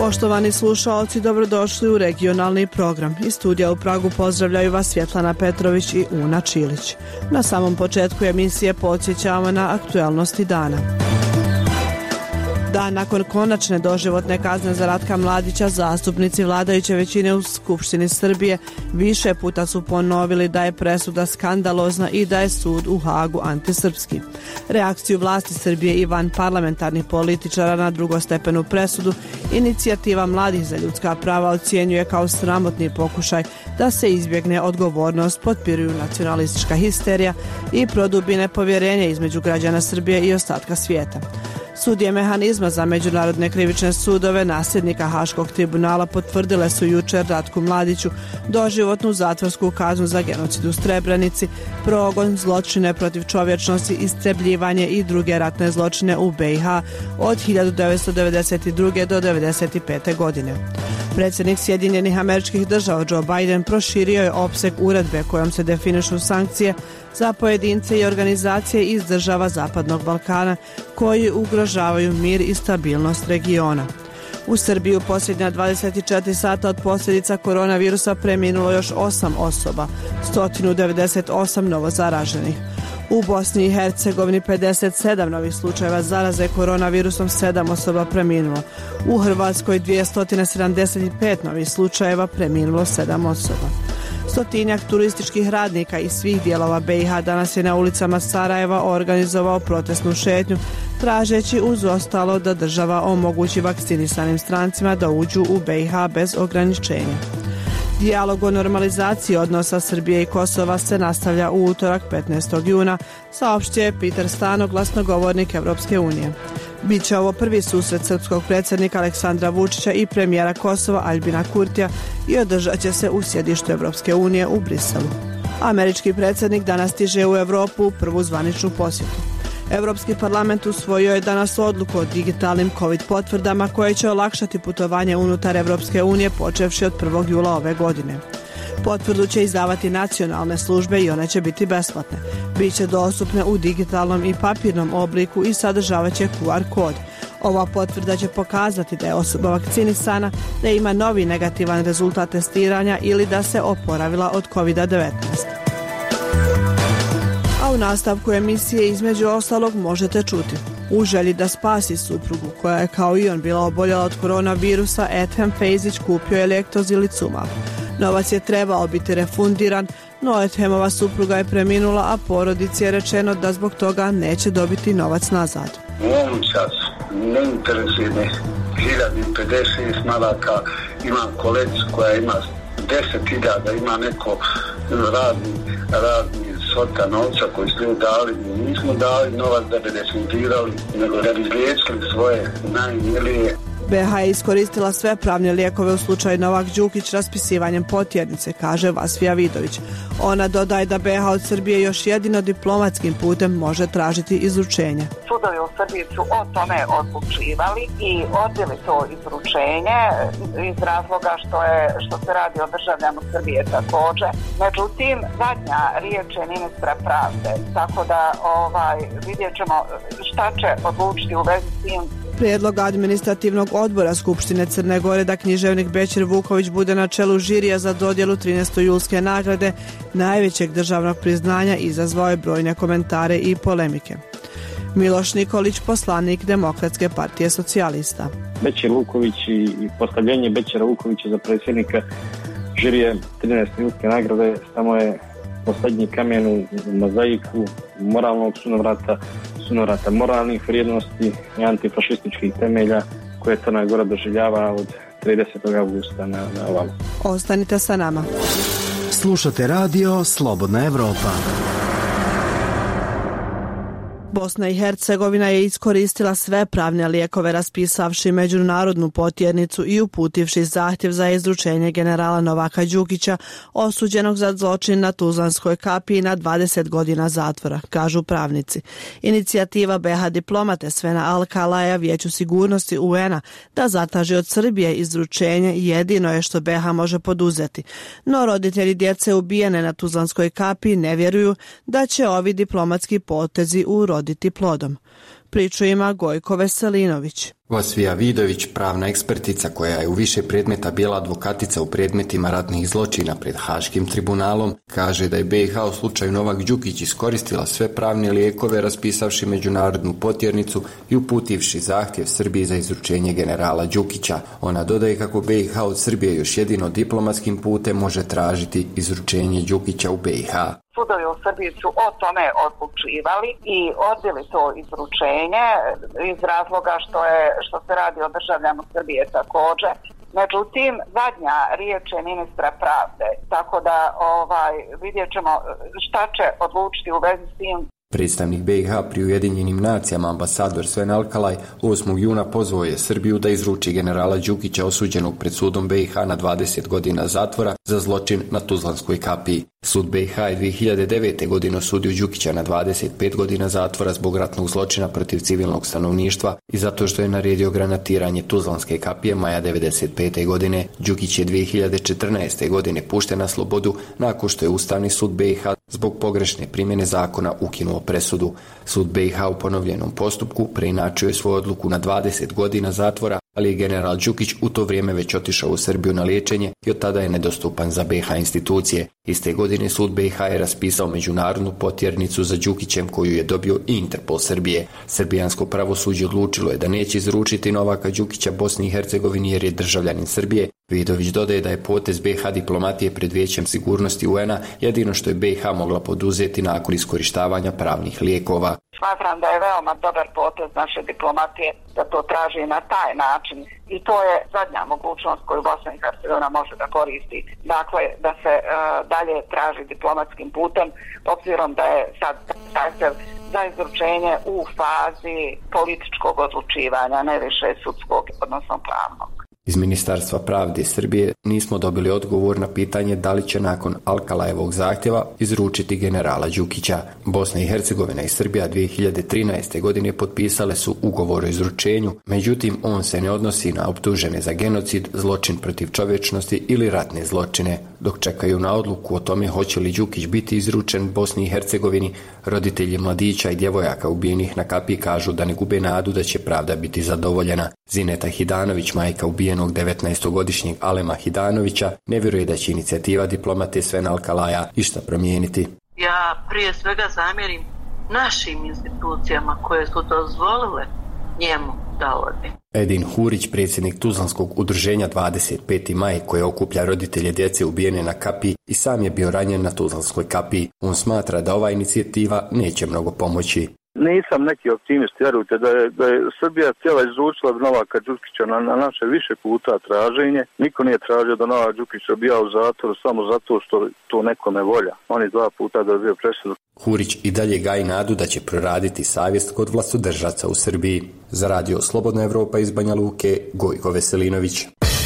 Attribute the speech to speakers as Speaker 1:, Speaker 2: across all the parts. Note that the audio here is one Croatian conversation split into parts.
Speaker 1: Poštovani slušaoci, dobrodošli u regionalni program. Iz studija u Pragu pozdravljaju vas Svjetlana Petrović i Una Čilić. Na samom početku emisije podsjećamo na aktualnosti dana. Dan nakon konačne doživotne kazne za Ratka Mladića, zastupnici vladajuće većine u Skupštini Srbije više puta su ponovili da je presuda skandalozna i da je sud u Hagu antisrpski. Reakciju vlasti Srbije i van parlamentarnih političara na drugostepenu presudu Inicijativa mladih za ljudska prava ocjenjuje kao sramotni pokušaj da se izbjegne odgovornost, potpiruju nacionalistička histerija i produbi nepovjerenje između građana Srbije i ostatka svijeta. Sudije mehanizma za međunarodne krivične sudove nasljednika Haškog tribunala potvrdile su jučer Ratku Mladiću doživotnu zatvorsku kaznu za genocid u Srebrenici, progon, zločine protiv čovječnosti, istrebljivanje i druge ratne zločine u BiH od 1992. do 1995. godine. Predsjednik Sjedinjenih Američkih Država Joe Biden proširio je opseg uredbe kojom se definišu sankcije za pojedince i organizacije iz država Zapadnog Balkana koji ugrožavaju mir i stabilnost regiona. U Srbiji u posljednja 24 sata od posljedica koronavirusa preminulo još 8 osoba, 198 novozaraženih. U Bosni i Hercegovini 57 novih slučajeva zaraze koronavirusom, 7 osoba preminulo. U Hrvatskoj 275 novih slučajeva, preminulo 7 osoba. Stotinjak turističkih radnika iz svih dijelova BiH danas je na ulicama Sarajeva organizovao protestnu šetnju, tražeći uz ostalo da država omogući vakcinisanim strancima da uđu u BiH bez ograničenja. Dijalog o normalizaciji odnosa Srbije i Kosova se nastavlja u utorak 15. juna, saopštio je Peter Stano, glasnogovornik Evropske unije. Biće ovo prvi susret srpskog predsjednika Aleksandra Vučića i premijera Kosova Aljbina Kurtija i održat će se u sjedištu Evropske unije u Briselu. Američki predsjednik danas stiže u Europu u prvu zvaničnu posjetu. Europski parlament usvojio je danas odluku o digitalnim COVID potvrdama koje će olakšati putovanje unutar Evropske unije počevši od 1. jula ove godine. Potvrdu će izdavati nacionalne službe i one će biti besplatne. Biće dostupne u digitalnom i papirnom obliku i sadržavat će QR kod. Ova potvrda će pokazati da je osoba vakcinisana, da ima novi negativan rezultat testiranja ili da se oporavila od COVID-19. A u nastavku emisije između ostalog možete čuti: u želji da spasi suprugu koja je kao i on bila oboljela od koronavirusa, Ethem Fejzić kupio je Lektozilizumab. Novac je trebao biti refundiran, no Ethemova supruga je preminula, a porodici je rečeno da zbog toga neće dobiti novac nazad.
Speaker 2: U ovom času ne interesuje me 1056 maraka, imam kolegicu koja ima 10.000, ima neko radni svota novca koji su dali. Nismo dali novac da bi refundirali, nego da bi liječili svoje najmilije.
Speaker 1: BiH je iskoristila sve pravne lijekove u slučaju Novak Đukić raspisivanjem potjernice, kaže Vasfija Vidović. Ona dodaje da BiH od Srbije još jedino diplomatskim putem može tražiti izručenje.
Speaker 3: Sudovi u Srbiji su o tome odlučivali i odbili to izručenje iz razloga što se radi o državljanu Srbije također. Međutim, zadnja riječ je ministra pravde, tako da vidjet ćemo šta će odlučiti u vezi s tim.
Speaker 1: Prijedlog administrativnog odbora Skupštine Crne Gore da književnik Bećir Vuković bude na čelu žirija za dodjelu 13. julske nagrade, najvećeg državnog priznanja, izazvao je brojne komentare i polemike. Miloš Nikolić, poslanik Demokratske partije socijalista.
Speaker 4: Bećir Vuković i postavljenje Bećira Vukovića za predsjednika žirije 13. julske nagrade samo je posljednji kamen u mozaiku moralnog sunovrata moralnih vrijednosti i antifašističkih temelja koje Crna Gora doživljava od 30. augusta na ovamo.
Speaker 1: Ostanite sa nama.
Speaker 5: Slušate radio Slobodna Evropa.
Speaker 1: Bosna i Hercegovina je iskoristila sve pravne lijekove raspisavši međunarodnu potjernicu i uputivši zahtjev za izručenje generala Novaka Đukića, osuđenog za zločin na Tuzlanskoj kapiji na 20 godina zatvora, kažu pravnici. Inicijativa BiH diplomate Svena Alkalaja Vijeću sigurnosti UN-a da zatraži od Srbije izručenje jedino je što BiH može poduzeti. No roditelji djece ubijene na Tuzlanskoj kapiji ne vjeruju da će ovi diplomatski potezi uroditi plodom. Priču ima Gojko Veselinović.
Speaker 6: Vasvija Vidović, pravna ekspertica koja je u više predmeta bila advokatica u predmetima ratnih zločina pred Haškim tribunalom, kaže da je BiH u slučaju Novak Đukić iskoristila sve pravne lijekove raspisavši međunarodnu potjernicu i uputivši zahtjev Srbiji za izručenje generala Đukića. Ona dodaje kako BiH od Srbije još jedino diplomatskim putem može tražiti izručenje Đukića u BiH.
Speaker 3: Sudovi u Srbiji su o tome odlučivali i odbili to izručenje iz razloga što se radi o državljanu Srbije također. Međutim, zadnja riječ je ministra pravde, tako da vidjet ćemo šta će odlučiti u vezi s tim.
Speaker 6: Predstavnik BiH pri Ujedinjenim nacijama ambasador Sven Alkalaj 8. juna pozvao je Srbiju da izruči generala Đukića osuđenog pred sudom BiH na 20 godina zatvora za zločin na Tuzlanskoj kapiji. Sud BiH je 2009. godine osudio Đukića na 25 godina zatvora zbog ratnog zločina protiv civilnog stanovništva i zato što je naredio granatiranje Tuzlanske kapije maja 1995. godine. Đukić je 2014. godine pušten na slobodu nakon što je Ustavni sud BiH zbog pogrešne primjene zakona ukinuo presudu. Sud BiH u ponovljenom postupku preinačio je svoju odluku na 20 godina zatvora, ali je general Đukić u to vrijeme već otišao u Srbiju na liječenje i od tada je nedostupan za BiH institucije. Iste godine sud BiH je raspisao međunarodnu potjernicu za Đukićem koju je dobio i Interpol Srbije. Srbijansko pravosuđe odlučilo je da neće izručiti Novaka Đukića Bosni i Hercegovini jer je državljanin Srbije. Vidović dodaje da je potez BiH diplomatije pred Vijećem sigurnosti UN-a jedino što je BiH mogla poduzeti nakon iskorištavanja pravnih lijekova.
Speaker 3: Smatram da je veoma dobar potez naše diplomatije da to traži na taj način i to je zadnja mogućnost koju Bosna i Hercegovina može da koristi. Dakle, da se dalje traži diplomatskim putem, obzirom da je sad zahtjev za izručenje u fazi političkog odlučivanja, ne više sudskog, odnosno pravnog.
Speaker 6: Iz Ministarstva pravde Srbije nismo dobili odgovor na pitanje da li će nakon Alkalajevog zahtjeva izručiti generala Đukića. Bosna i Hercegovina i Srbija 2013. godine potpisale su ugovor o izručenju, međutim on se ne odnosi na optužene za genocid, zločin protiv čovječnosti ili ratne zločine. Dok čekaju na odluku o tome hoće li Đukić biti izručen Bosni i Hercegovini, roditelji mladića i djevojaka ubijenih na kapiji kažu da ne gube nadu da će pravda biti zadovoljena. Zineta Hidanović, majka ubijenog 19-godišnjeg Alema Hidanovića, ne vjeruje da će inicijativa diplomate Svena Alkalaja išta promijeniti.
Speaker 7: Ja prije svega zamjerim našim institucijama koje su dozvolile njemu da ode.
Speaker 6: Edin Hurić, predsjednik Tuzlanskog udruženja 25. maj koje okuplja roditelje djece ubijene na kapiji i sam je bio ranjen na Tuzlanskoj kapiji. On smatra da ova inicijativa neće mnogo pomoći.
Speaker 2: Nisam neki optimist, vjerujte da je Srbija cijela izručila Novaka Đukića na naše više puta traženje. Niko nije tražio da Novak Đukić bija u zatvoru samo zato što to nekome volja. On je 2 puta dobio presudu.
Speaker 6: Hurić i dalje gaji nadu da će proraditi savjest kod vlastodržaca u Srbiji. Za radio Slobodna Evropa iz Banja Luke, Gojko Veselinović.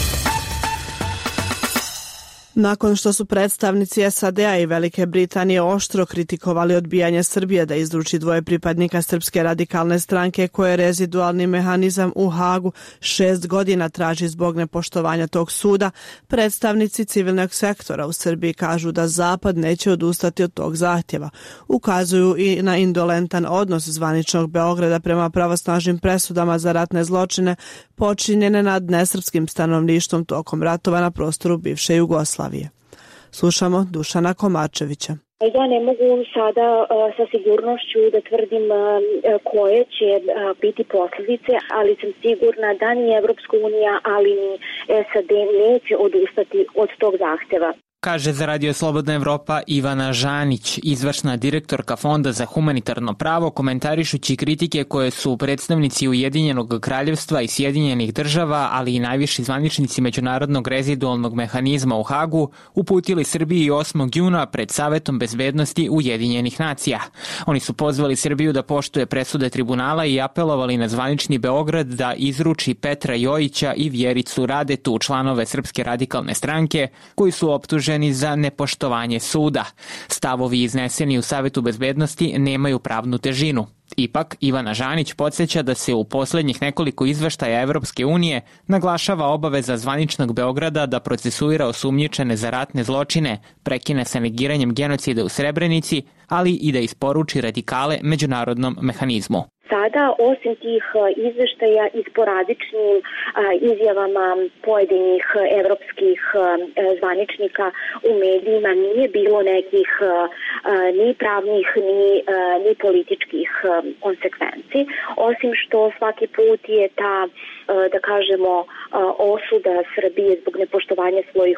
Speaker 1: Nakon što su predstavnici SAD-a i Velike Britanije oštro kritikovali odbijanje Srbije da izruči 2 pripadnika Srpske radikalne stranke koje rezidualni mehanizam u Hagu 6 godina traži zbog nepoštovanja tog suda, predstavnici civilnog sektora u Srbiji kažu da Zapad neće odustati od tog zahtjeva. Ukazuju i na indolentan odnos zvaničnog Beograda prema pravosnažnim presudama za ratne zločine počinjene nad nesrpskim stanovništvom tokom ratova na prostoru bivše Jugoslavije. Slušamo Dušana Komačevića.
Speaker 8: Ja ne mogu sada sa sigurnošću da tvrdim koje će biti posljedice, ali sam sigurna da ni Evropska unija, ali ni SAD neće odustati od tog zahtjeva.
Speaker 9: Kaže za Radio Slobodna Evropa Ivana Žanić, izvršna direktorka Fonda za humanitarno pravo, komentarišući kritike koje su predstavnici Ujedinjenog kraljevstva i Sjedinjenih država, ali i najviši zvaničnici Međunarodnog rezidualnog mehanizma u Hagu, uputili Srbiji 8. juna pred Savetom bezbednosti Ujedinjenih nacija. Oni su pozvali Srbiju da poštuje presude tribunala i apelovali na zvanični Beograd da izruči Petra Jojića i Vjericu Radetu, članove Srpske radikalne stranke, koji su optuženi za nepoštovanje suda. Stavovi izneseni u Savetu bezbednosti nemaju pravnu težinu. Ipak, Ivana Žanić podsjeća da se u posljednjih nekoliko izveštaja Evropske unije naglašava obaveza zvaničnog Beograda da procesuira osumnjičene za ratne zločine, prekine sa negiranjem genocida u Srebrenici, ali i da isporuči radikale međunarodnom mehanizmu.
Speaker 8: sada, osim tih izveštaja i sporadičnim izjavama pojedinih evropskih zvaničnika u medijima, nije bilo nekih ni pravnih ni političkih konsekvenci, osim što svaki put je ta, da kažemo, osuda Srbije zbog nepoštovanja svojih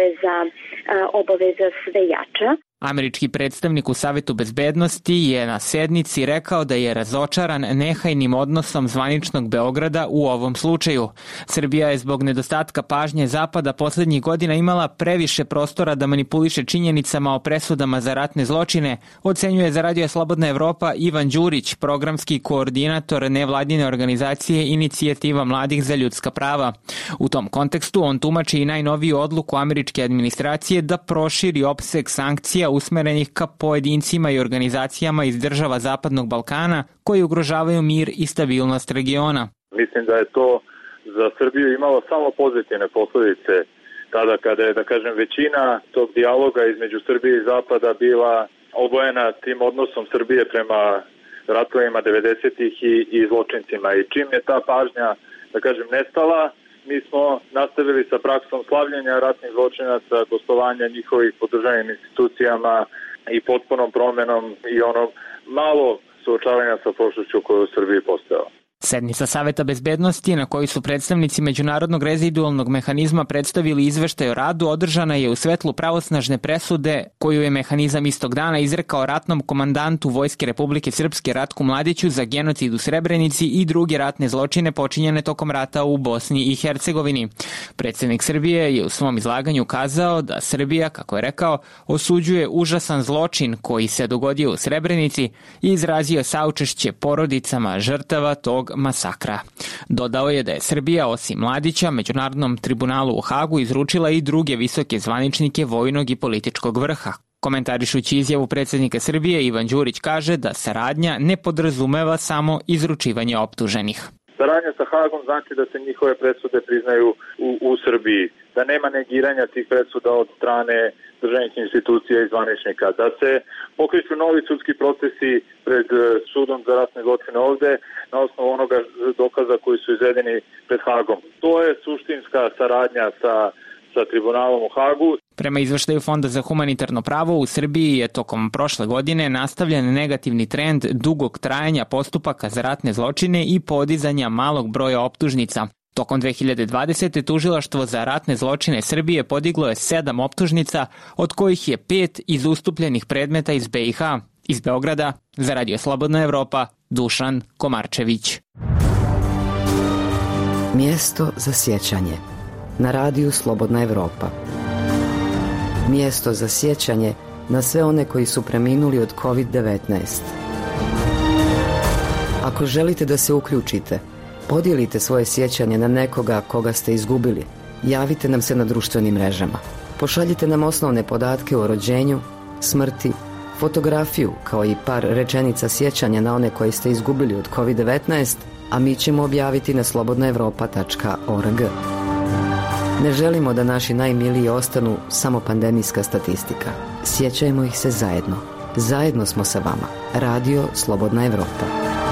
Speaker 8: obaveza sve jača.
Speaker 9: Američki predstavnik u Savetu bezbednosti je na sednici rekao da je razočaran nehajnim odnosom zvaničnog Beograda u ovom slučaju. Srbija je zbog nedostatka pažnje Zapada poslednjih godina imala previše prostora da manipuliše činjenicama o presudama za ratne zločine, ocenjuje za Radio Slobodna Evropa Ivan Đurić, programski koordinator nevladine organizacije Inicijativa mladih za ljudska prava. U tom kontekstu on tumači i najnoviju odluku američke administracije da proširi opseg sankcija usmerenih ka pojedincima i organizacijama iz država Zapadnog Balkana koji ugrožavaju mir i stabilnost regiona.
Speaker 10: Mislim da je to za Srbiju imalo samo pozitivne posledice tada kada je, da kažem, većina tog dijaloga između Srbije i Zapada bila obojena tim odnosom Srbije prema ratovima 90-ih i zločincima. I čim je ta pažnja, da kažem, nestala, mi smo nastavili sa praksom slavljenja ratnih zločinaca, gostovanja njihovih podržanih institucijama i potpunom promenom i onom malo suočavanja sa prošlošću koja je u Srbiji postojala.
Speaker 9: Sednica Saveta bezbednosti na kojoj su predstavnici Međunarodnog rezidualnog mehanizma predstavili izveštaj o radu održana je u svetlu pravosnažne presude koju je mehanizam istog dana izrekao ratnom komandantu Vojske Republike Srpske Ratku Mladiću za genocid u Srebrenici i druge ratne zločine počinjene tokom rata u Bosni i Hercegovini. Predsjednik Srbije je u svom izlaganju kazao da Srbija, kako je rekao, osuđuje užasan zločin koji se dogodio u Srebrenici i izrazio saučešće porodicama žrtava tog masakra. Dodao je da je Srbija osim Mladića Međunarodnom tribunalu u Hagu izručila i druge visoke zvaničnike vojnog i političkog vrha. Komentarišući izjavu predsjednika Srbije, Ivan Đurić kaže da saradnja ne podrazumeva samo izručivanje optuženih.
Speaker 10: Saradnja sa Hagom znači da se njihove presude priznaju u Srbiji, da nema negiranja tih presuda od strane državnih institucija i zvaničnika, da se pokreću novi sudski procesi pred sudom za ratne zločine ovde na osnovu onoga dokaza koji su izvedeni pred Hagom. To je suštinska saradnja sa tribunalom u Hagu.
Speaker 9: Prema izveštaju Fonda za humanitarno pravo, u Srbiji je tokom prošle godine nastavljen negativni trend dugog trajanja postupaka za ratne zločine i podizanja malog broja optužnica. Tokom 2020. tužilaštvo za ratne zločine Srbije podiglo je 7 optužnica, od kojih je 5 iz ustupljenih predmeta iz BiH. Iz Beograda, za Radio Slobodna Evropa, Dušan Komarčević.
Speaker 11: Mjesto za sjećanje na Radiju Slobodna Evropa. Mjesto za sjećanje na sve one koji su preminuli od COVID-19. Ako želite da se uključite, podijelite svoje sjećanje na nekoga koga ste izgubili. Javite nam se na društvenim mrežama. Pošaljite nam osnovne podatke o rođenju, smrti, fotografiju kao i par rečenica sjećanja na one koje ste izgubili od COVID-19, a mi ćemo objaviti na slobodnaevropa.org. Ne želimo da naši najmiliji ostanu samo pandemijska statistika. Sjećajmo ih se zajedno. Zajedno smo sa vama. Radio Slobodna Evropa.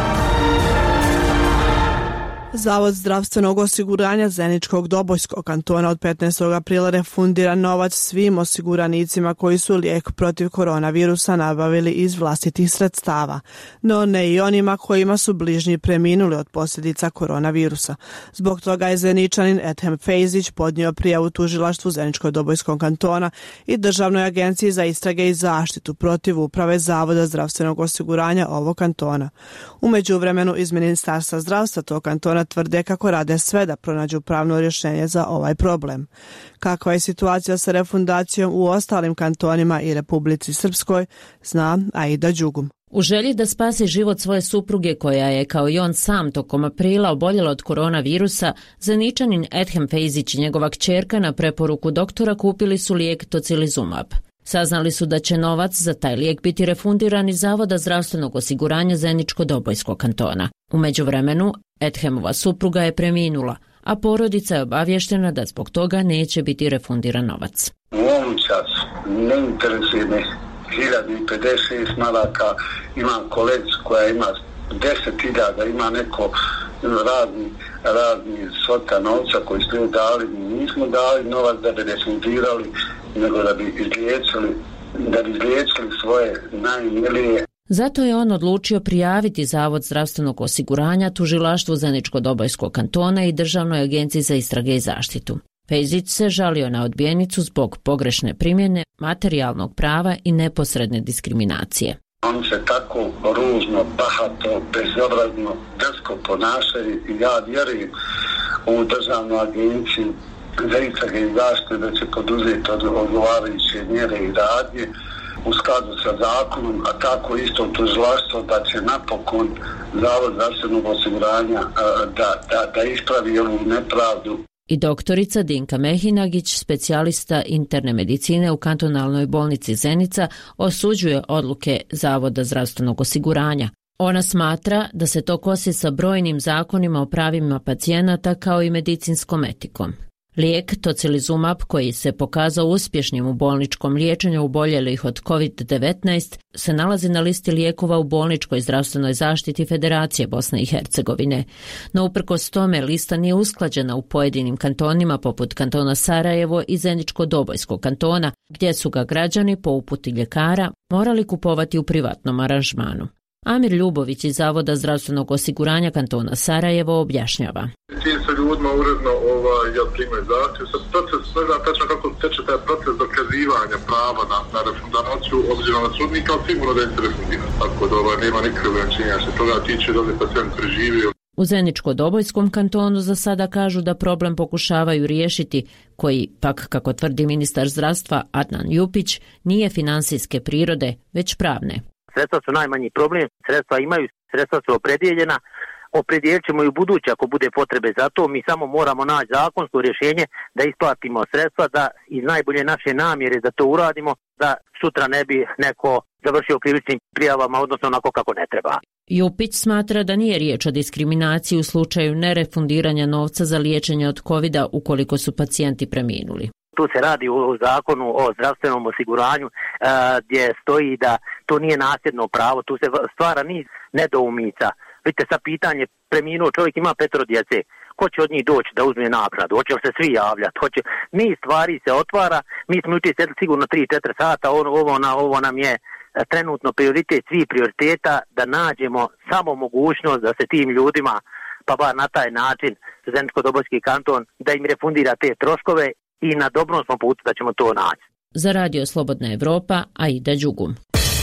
Speaker 1: Zavod zdravstvenog osiguranja Zeničkog Dobojskog kantona od 15. aprila refundira novac svim osiguranicima koji su lijek protiv koronavirusa nabavili iz vlastitih sredstava, no ne i onima kojima su bližnji preminuli od posljedica koronavirusa. Zbog toga je Zeničanin Ethem Fejzić podnio prijavu tužilaštvu Zeničkog Dobojskog kantona i Državnoj agenciji za istrage i zaštitu protiv uprave Zavoda zdravstvenog osiguranja ovog kantona. U međuvremenu iz Ministarstva zdravstva tog kantona tvrde kako rade sve da pronađu pravno rješenje za ovaj problem. Kakva je situacija sa refundacijom u ostalim kantonima i Republici Srpskoj, zna Aida Đugum.
Speaker 12: U želji da spasi život svoje supruge koja je kao i on sam tokom aprila oboljela od koronavirusa, Zeničanin Ethem Fejzić i njegova kćerka na preporuku doktora kupili su lijek Tocilizumab. Saznali su da će novac za taj lijek biti refundiran iz Zavoda zdravstvenog osiguranja Zeničko-Dobojskog kantona. U međuvremenu, Ethemova supruga je preminula, a porodica je obavještena da zbog toga neće biti refundiran novac.
Speaker 13: U ovom času ne interesuje me 1056 maraka, imam kolegicu koja ima 10.000 ima neko razni svota novca koji ste dali, nismo dali novac da bi refundirali, nego da bi izliječili svoje najmilije.
Speaker 12: Zato je on odlučio prijaviti Zavod zdravstvenog osiguranja Tužilaštvu Zeničko-Dobojskog kantona i Državnoj agenciji za istrage i zaštitu. Fejzić se žalio na odbijenicu zbog pogrešne primjene materijalnog prava i neposredne diskriminacije.
Speaker 13: Oni se tako ružno, bahato, bezobrazno, drsko ponašaju i ja vjerujem u Državnu agenciju za istrage i zaštitu da će poduzeti odgovarajuće mjere i radnje u skladu sa zakonom, a tako isto tužilaštvo da će napokon Zavod zdravstvenog osiguranja da ispravi ovu nepravdu.
Speaker 12: I doktorica Dinka Mehinagić, specijalista interne medicine u kantonalnoj bolnici Zenica, osuđuje odluke Zavoda zdravstvenog osiguranja. Ona smatra da se to kosi sa brojnim zakonima o pravima pacijenata kao i medicinskom etikom. Lijek tocilizumab, koji se pokazao uspješnim u bolničkom liječenju oboljelih od COVID-19, se nalazi na listi lijekova u bolničkoj zdravstvenoj zaštiti Federacije Bosne i Hercegovine. No uprkos tome lista nije usklađena u pojedinim kantonima poput kantona Sarajevo i Zeničko-Dobojskog kantona, gdje su ga građani po uputi ljekara morali kupovati u privatnom aranžmanu. Amir Ljubović iz Zavoda zdravstvenog osiguranja kantona Sarajevo objašnjava.
Speaker 14: Tim se ljudima uredno primaju zahtjev. Sad proces, ne znam tačno kako teče taj proces dokazivanja prava na refundaciju obzirom na sudnika, ali sigurno da je se refundira. Tako da nema nikakve ograničenja što toga tiče da li pacijent preživio.
Speaker 12: U Zeničko-Dobojskom kantonu za sada kažu da problem pokušavaju riješiti, koji, pak kako tvrdi ministar zdravstva Adnan Jupić, nije finansijske prirode, već pravne.
Speaker 15: Sredstva su najmanji problem, sredstva imaju, sredstva su opredijeljena, opredijelit ćemo i u buduće ako bude potrebe za to, mi samo moramo naći zakonsko rješenje da isplatimo sredstva, da iz najbolje naše namjere da to uradimo, da sutra ne bi neko završio krivičnim prijavama, odnosno onako kako ne treba.
Speaker 12: Jupić smatra da nije riječ o diskriminaciji u slučaju nerefundiranja novca za liječenje od COVID-a ukoliko su pacijenti preminuli.
Speaker 15: Tu se radi o zakonu o zdravstvenom osiguranju gdje stoji da to nije nasljedno pravo, tu se stvara niz nedoumica. Vidite sad pitanje, preminuo čovjek ima 5 djece, ko će od njih doći da uzme naknadu, hoće li se svi javljati, niz stvari se otvara, mi smo jučer sedli sigurno 3-4 sata, ovo nam je trenutno prioritet svih prioriteta da nađemo samo mogućnost da se tim ljudima, pa bar na taj način Zeničko-Dobojski kanton, da im refundira te troškove. I na dobrom smo putu da ćemo to naći.
Speaker 12: Za Radio Slobodna Evropa, Aida Đugum.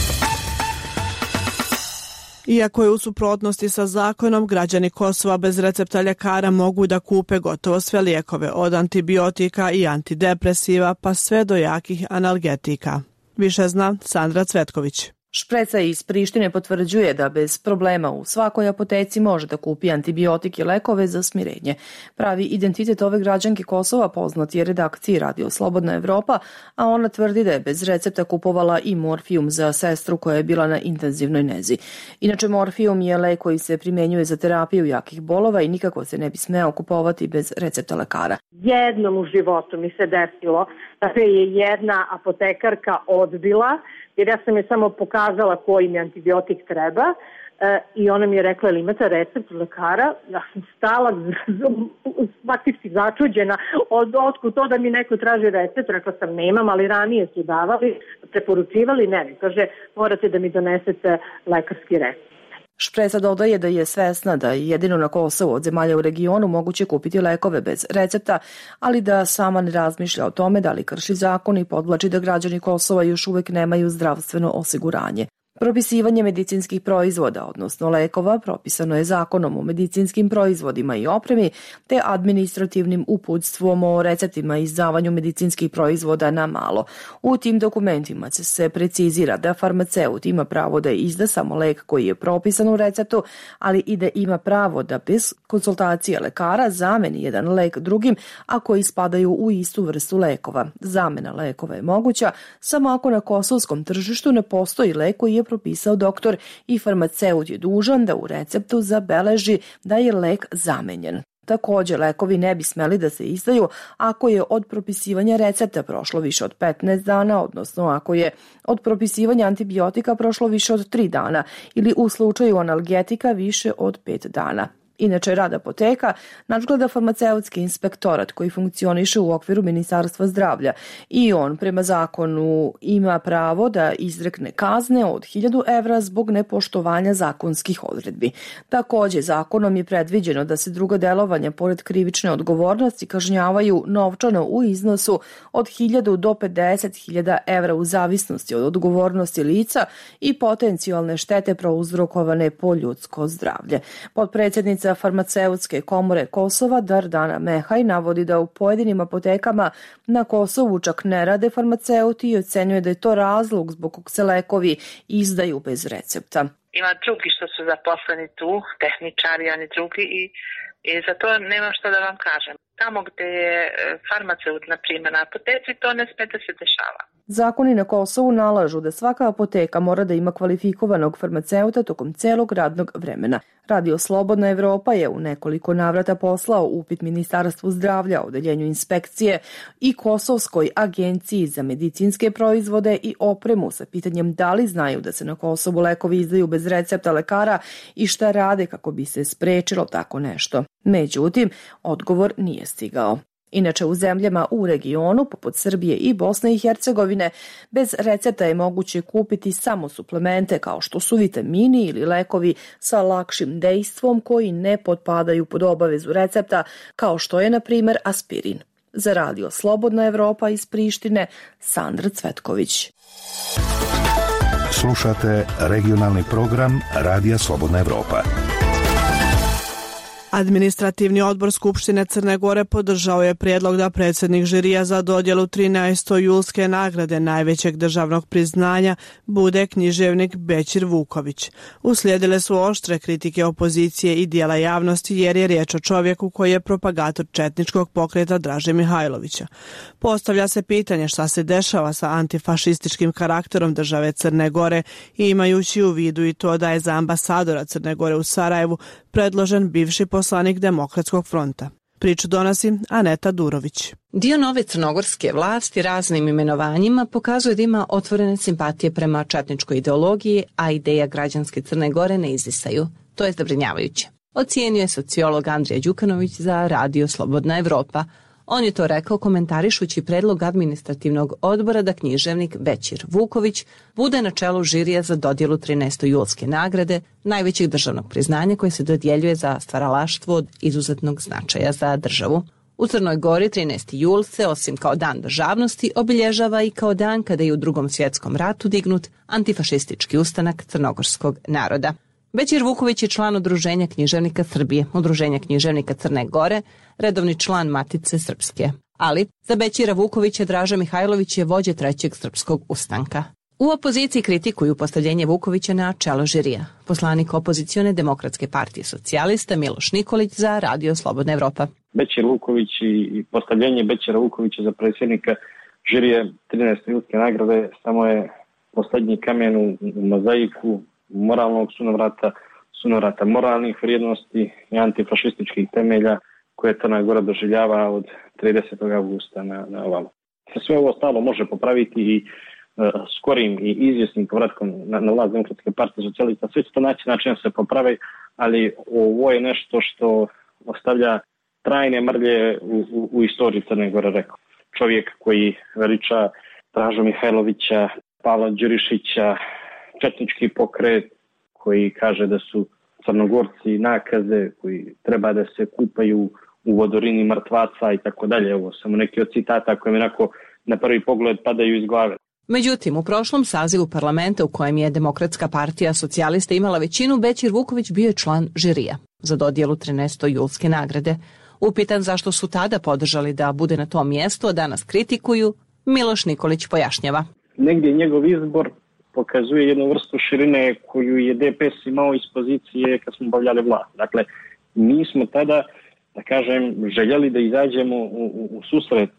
Speaker 1: Iako je u suprotnosti sa zakonom, građani Kosova bez recepta ljekara mogu da kupe gotovo sve lijekove, od antibiotika i antidepresiva pa sve do jakih analgetika. Više zna Sandra Cvetković.
Speaker 16: Špreca iz Prištine potvrđuje da bez problema u svakoj apoteci može da kupi antibiotik i lekove za smirenje. Pravi identitet ove građanke Kosova poznat je redakciji Radio Slobodna Evropa, a ona tvrdi da je bez recepta kupovala i morfijum za sestru koja je bila na intenzivnoj nezi. Inače, morfijum je lek koji se primjenjuje za terapiju jakih bolova i nikako se ne bi smeo kupovati bez recepta lekara.
Speaker 17: Jednom u životu mi se desilo da je jedna apotekarka odbila, jer ja sam je samo pokazala koji mi antibiotik treba i ona mi je rekla, ili imate recept lekara? Ja sam stala faktički začuđena otkud to da mi neko traži recept. Rekla sam nemam, ali ranije su davali, preporučivali, ne. Kaže, morate da mi donesete lekarski recept.
Speaker 16: Špreca dodaje da je svesna da je jedino na Kosovu od zemalja u regionu moguće kupiti lekove bez recepta, ali da sama ne razmišlja o tome da li krši zakon i podvlači da građani Kosova još uvijek nemaju zdravstveno osiguranje. Propisivanje medicinskih proizvoda, odnosno lekova, propisano je zakonom o medicinskim proizvodima i opremi, te administrativnim uputstvom o receptima i izdavanju medicinskih proizvoda na malo. U tim dokumentima se precizira da farmaceut ima pravo da izda samo lek koji je propisan u receptu, ali i da ima pravo da bez konsultacije lekara zameni jedan lek drugim, a koji spadaju u istu vrstu lekova. Zamena lekova je moguća samo ako na kosovskom tržištu ne postoji lek koji je propisao doktor i farmaceut je dužan da u receptu zabeleži da je lek zamenjen. Takođe, lekovi ne bi smeli da se izdaju ako je od propisivanja recepta prošlo više od 15 dana, odnosno ako je od propisivanja antibiotika prošlo više od 3 dana ili u slučaju analgetika više od 5 dana. Inače, rad apoteka nadgleda farmaceutski inspektorat koji funkcioniše u okviru Ministarstva zdravlja i on prema zakonu ima pravo da izrekne kazne od 1.000 evra zbog nepoštovanja zakonskih odredbi. Takođe, zakonom je predviđeno da se druga delovanja pored krivične odgovornosti kažnjavaju novčano u iznosu od 1.000 do 50.000 evra u zavisnosti od odgovornosti lica i potencijalne štete prouzrokovane po ljudsko zdravlje. Potpredsjednica Farmaceutske komore Kosova Dardana Mehaj navodi da u pojedinim apotekama na Kosovu čak ne rade farmaceuti i ocenjuje da je to razlog zbog kog se lekovi izdaju bez recepta.
Speaker 18: Ima drugi što su zaposleni tu, tehničari, oni drugi i za to nemam što da vam kažem. Tamo gde je farmaceut, na primjer na apoteci, to ne sme da se dešava.
Speaker 16: Zakoni na Kosovu nalažu da svaka apoteka mora da ima kvalifikovanog farmaceuta tokom celog radnog vremena. Radio Slobodna Evropa je u nekoliko navrata poslao upit Ministarstvu zdravlja, Odeljenju inspekcije i Kosovskoj agenciji za medicinske proizvode i opremu sa pitanjem da li znaju da se na Kosovu lekovi izdaju bez recepta lekara i šta rade kako bi se sprečilo tako nešto. Međutim, odgovor nije stigao. Inače, u zemljama u regionu, poput Srbije i Bosne i Hercegovine, bez recepta je moguće kupiti samo suplemente kao što su vitamini ili lekovi sa lakšim dejstvom koji ne potpadaju pod obavezu recepta, kao što je, na primjer, aspirin. Za Radio Slobodna Evropa iz Prištine, Sandra Cvetković.
Speaker 19: Slušate regionalni program Radija Slobodna Evropa.
Speaker 1: Administrativni odbor Skupštine Crne Gore podržao je prijedlog da predsjednik žirija za dodjelu 13. julske nagrade najvećeg državnog priznanja bude književnik Bećir Vuković. Uslijedile su oštre kritike opozicije i dijela javnosti jer je riječ o čovjeku koji je propagator četničkog pokreta Draže Mihajlovića. Postavlja se pitanje šta se dešava sa antifašističkim karakterom države Crne Gore i imajući u vidu i to da je za ambasadora Crne Gore u Sarajevu predložen bivši poslanik Demokratskog fronta. Priču donosi Aneta Durović.
Speaker 20: Dio nove crnogorske vlasti raznim imenovanjima pokazuje da ima otvorene simpatije prema četničkoj ideologiji, a ideja građanske Crne Gore ne izdisaju. To je zabrinjavajuće. Ocijenio je sociolog Andrija Đukanović za Radio Slobodna Evropa. On je to rekao komentarišući predlog administrativnog odbora da književnik Bećir Vuković bude na čelu žirija za dodjelu 13. julske nagrade, najvećeg državnog priznanja koje se dodjeljuje za stvaralaštvo od izuzetnog značaja za državu. U Crnoj Gori 13. jul se, osim kao dan državnosti, obilježava i kao dan kada je u Drugom svjetskom ratu dignut antifašistički ustanak crnogorskog naroda. Bećir Vuković je član Udruženja književnika Srbije, Udruženja književnika Crne Gore, redovni član Matice Srpske. Ali za Bećira Vukovića Draža Mihajlović je vođa trećeg srpskog ustanka. U opoziciji kritikuju postavljenje Vukovića na čelo žirija. Poslanik opozicione Demokratske partije socijalista Miloš Nikolić za Radio Slobodna Evropa.
Speaker 4: Bećir Vuković i postavljenje Bećira Vukovića za predsjednika žirije 13. julske nagrade samo je poslednji kamen u mozaiku moralnog sunovrata moralnih vrijednosti i antifašističkih temelja koje Crna Gora doživljava od 30. augusta na ovamo. Sve ovo stalo može popraviti i skorim i izvjesnim povratkom na vlast Demokratske partije socijalista. Sve će to naći način da se popravi, ali ovo je nešto što ostavlja trajne mrlje u istoriji Crne Gore, rekao. Čovjek koji veliča Dražu Mihajlovića, Pavla Đurišića, četnički pokret koji kaže da su Crnogorci nakaze, koji treba da se kupaju u vodorini mrtvaca i tako dalje. Ovo samo neki od citata koje mi onako na prvi pogled padaju iz glave.
Speaker 20: Međutim, u prošlom sazivu parlamenta u kojem je Demokratska partija socijalista imala većinu, Bećir Vuković bio je član žirija za dodjelu 13. julske nagrade. Upitan zašto su tada podržali da bude na tom mjestu, a danas kritikuju, Miloš Nikolić pojašnjava.
Speaker 4: Negdje njegov izbor pokazuje jednu vrstu širine koju je DPS imao iz pozicije kad smo obavljali vlast. Dakle, mi smo tada, da kažem, željeli da izađemo u susret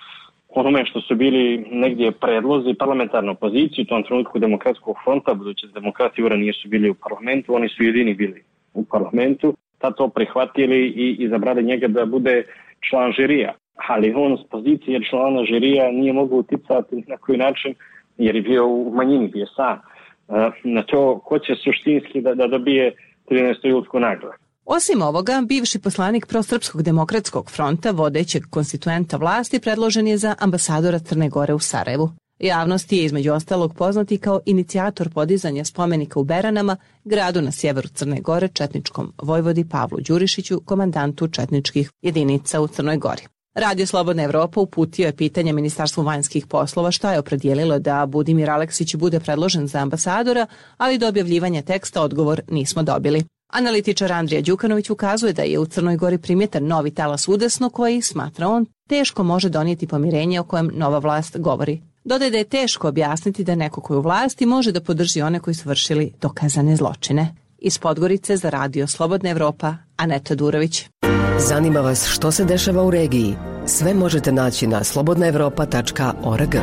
Speaker 4: onome što su bili negdje predlozi parlamentarne opozicije, u tom trenutku Demokratskog fronta, budući da demokrati ura nisu bili u parlamentu, oni su jedini bili u parlamentu. tad to prihvatili i izabrali njega da bude član žirija. Ali on s pozicije člana žirija nije mogao uticati na koji način, jer je bio u manjini, bio sam, na to ko će suštinski da dobije 13. julsku nagradu.
Speaker 20: Osim ovoga, bivši poslanik Prosrpskog demokratskog fronta, vodećeg konstituenta vlasti, predložen je za ambasadora Crne Gore u Sarajevu. Javnosti je između ostalog poznati kao inicijator podizanja spomenika u Beranama, gradu na sjeveru Crne Gore, četničkom vojvodi Pavlu Đurišiću, komandantu četničkih jedinica u Crnoj Gori. Radio Slobodna Evropa uputio je pitanje Ministarstvu vanjskih poslova šta je opredijelilo da Budimir Aleksić bude predložen za ambasadora, ali do objavljivanja teksta odgovor nismo dobili. Analitičar Andrija Đukanović ukazuje da je u Crnoj Gori primjetan novi talas udesno koji, smatra on, teško može donijeti pomirenje o kojem nova vlast govori. Dodaje da je teško objasniti da neko koji u vlasti može da podrži one koji su vršili dokazane zločine. Iz Podgorice za Radio Slobodna Evropa, Aneta Durović.
Speaker 11: Zanima vas što se dešava u regiji? Sve možete naći na slobodnaevropa.org.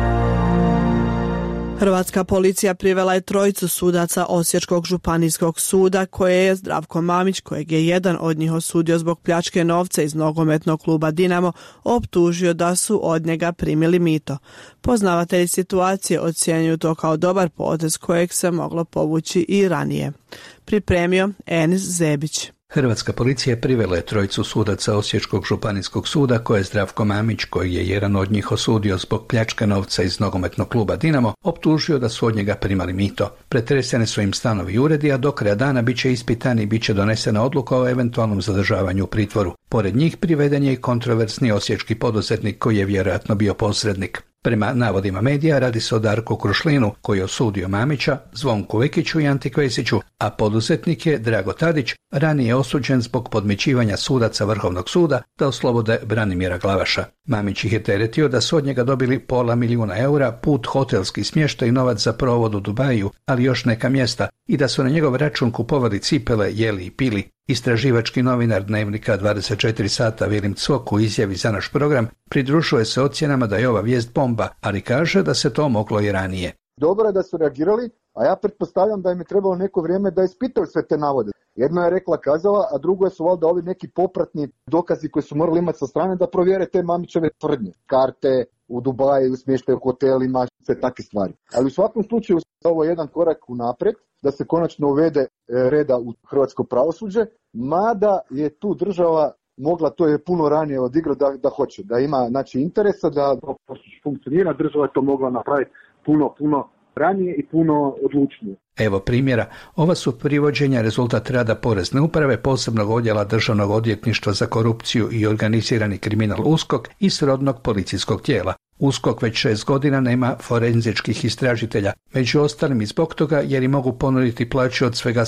Speaker 1: Hrvatska policija privela je 3 sudaca Osječkog županijskog suda koje je Zdravko Mamić, kojeg je jedan od njih osudio zbog pljačke novca iz nogometnog kluba Dinamo, optužio da su od njega primili mito. Poznavatelji situacije ocjenjuju to kao dobar potez kojeg se moglo povući i ranije. Pripremio Enis Zebić.
Speaker 21: Hrvatska policija privela je 3 sudaca Osječkog županijskog suda koje je Zdravko Mamić, koji je jedan od njih osudio zbog pljačke novca iz nogometnog kluba Dinamo, optužio da su od njega primali mito. Pretresene su im stanovi i uredi, a do kraja dana bit će ispitani i bit će donesena odluka o eventualnom zadržavanju u pritvoru. Pored njih priveden je i kontroversni osječki poduzetnik koji je vjerojatno bio posrednik. Prema navodima medija radi se o Darku Krušlinu koji je osudio Mamića, Zvonku Vekiću i Anti Kvesiću, a poduzetnik je Drago Tadić, ranije osuđen zbog podmićivanja sudaca Vrhovnog suda da oslobode Branimira Glavaša. Mamić ih je teretio da su od njega dobili $500 000, put, hotelski smještaj i novac za provod u Dubaju, ali još neka mjesta, i da su na njegov račun kupovali cipele, jeli i pili. Istraživački novinar Dnevnika 24 sata Vilim Cvok u izjavi za naš program pridružuje se ocjenama da je ova vijest bomba, ali kaže da se to moglo i ranije.
Speaker 22: Dobro je da su reagirali, a ja pretpostavljam da im je trebalo neko vrijeme da ispitaju sve te navode. Jedno je rekla kazala, a drugo su valjda ovi neki popratni dokazi koji su morali imati sa strane da provjere te Mamićeve tvrdnje. Karte u Dubaju, smještaj u hotelima, sve takve stvari. Ali u svakom slučaju ovo je jedan korak unaprijed, da se konačno uvede reda u hrvatsko pravosuđe, mada je tu država mogla, to je puno ranije odigrati da hoće, da ima interesa da funkcionira, država je to mogla napraviti puno ranije i puno odlučnije.
Speaker 21: Evo primjera, ova su privođenja rezultat rada Porezne uprave, posebnog odjela Državnog odvjetništva za korupciju i organizirani kriminal USKOK i srodnog policijskog tijela. USKOK već 6 godina nema forenzičkih istražitelja, među ostalim i zbog toga jer im mogu ponuditi plaću od svega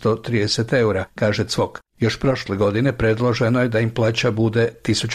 Speaker 21: 730 eura, kaže Cvok. Još prošle godine predloženo je da im plaća bude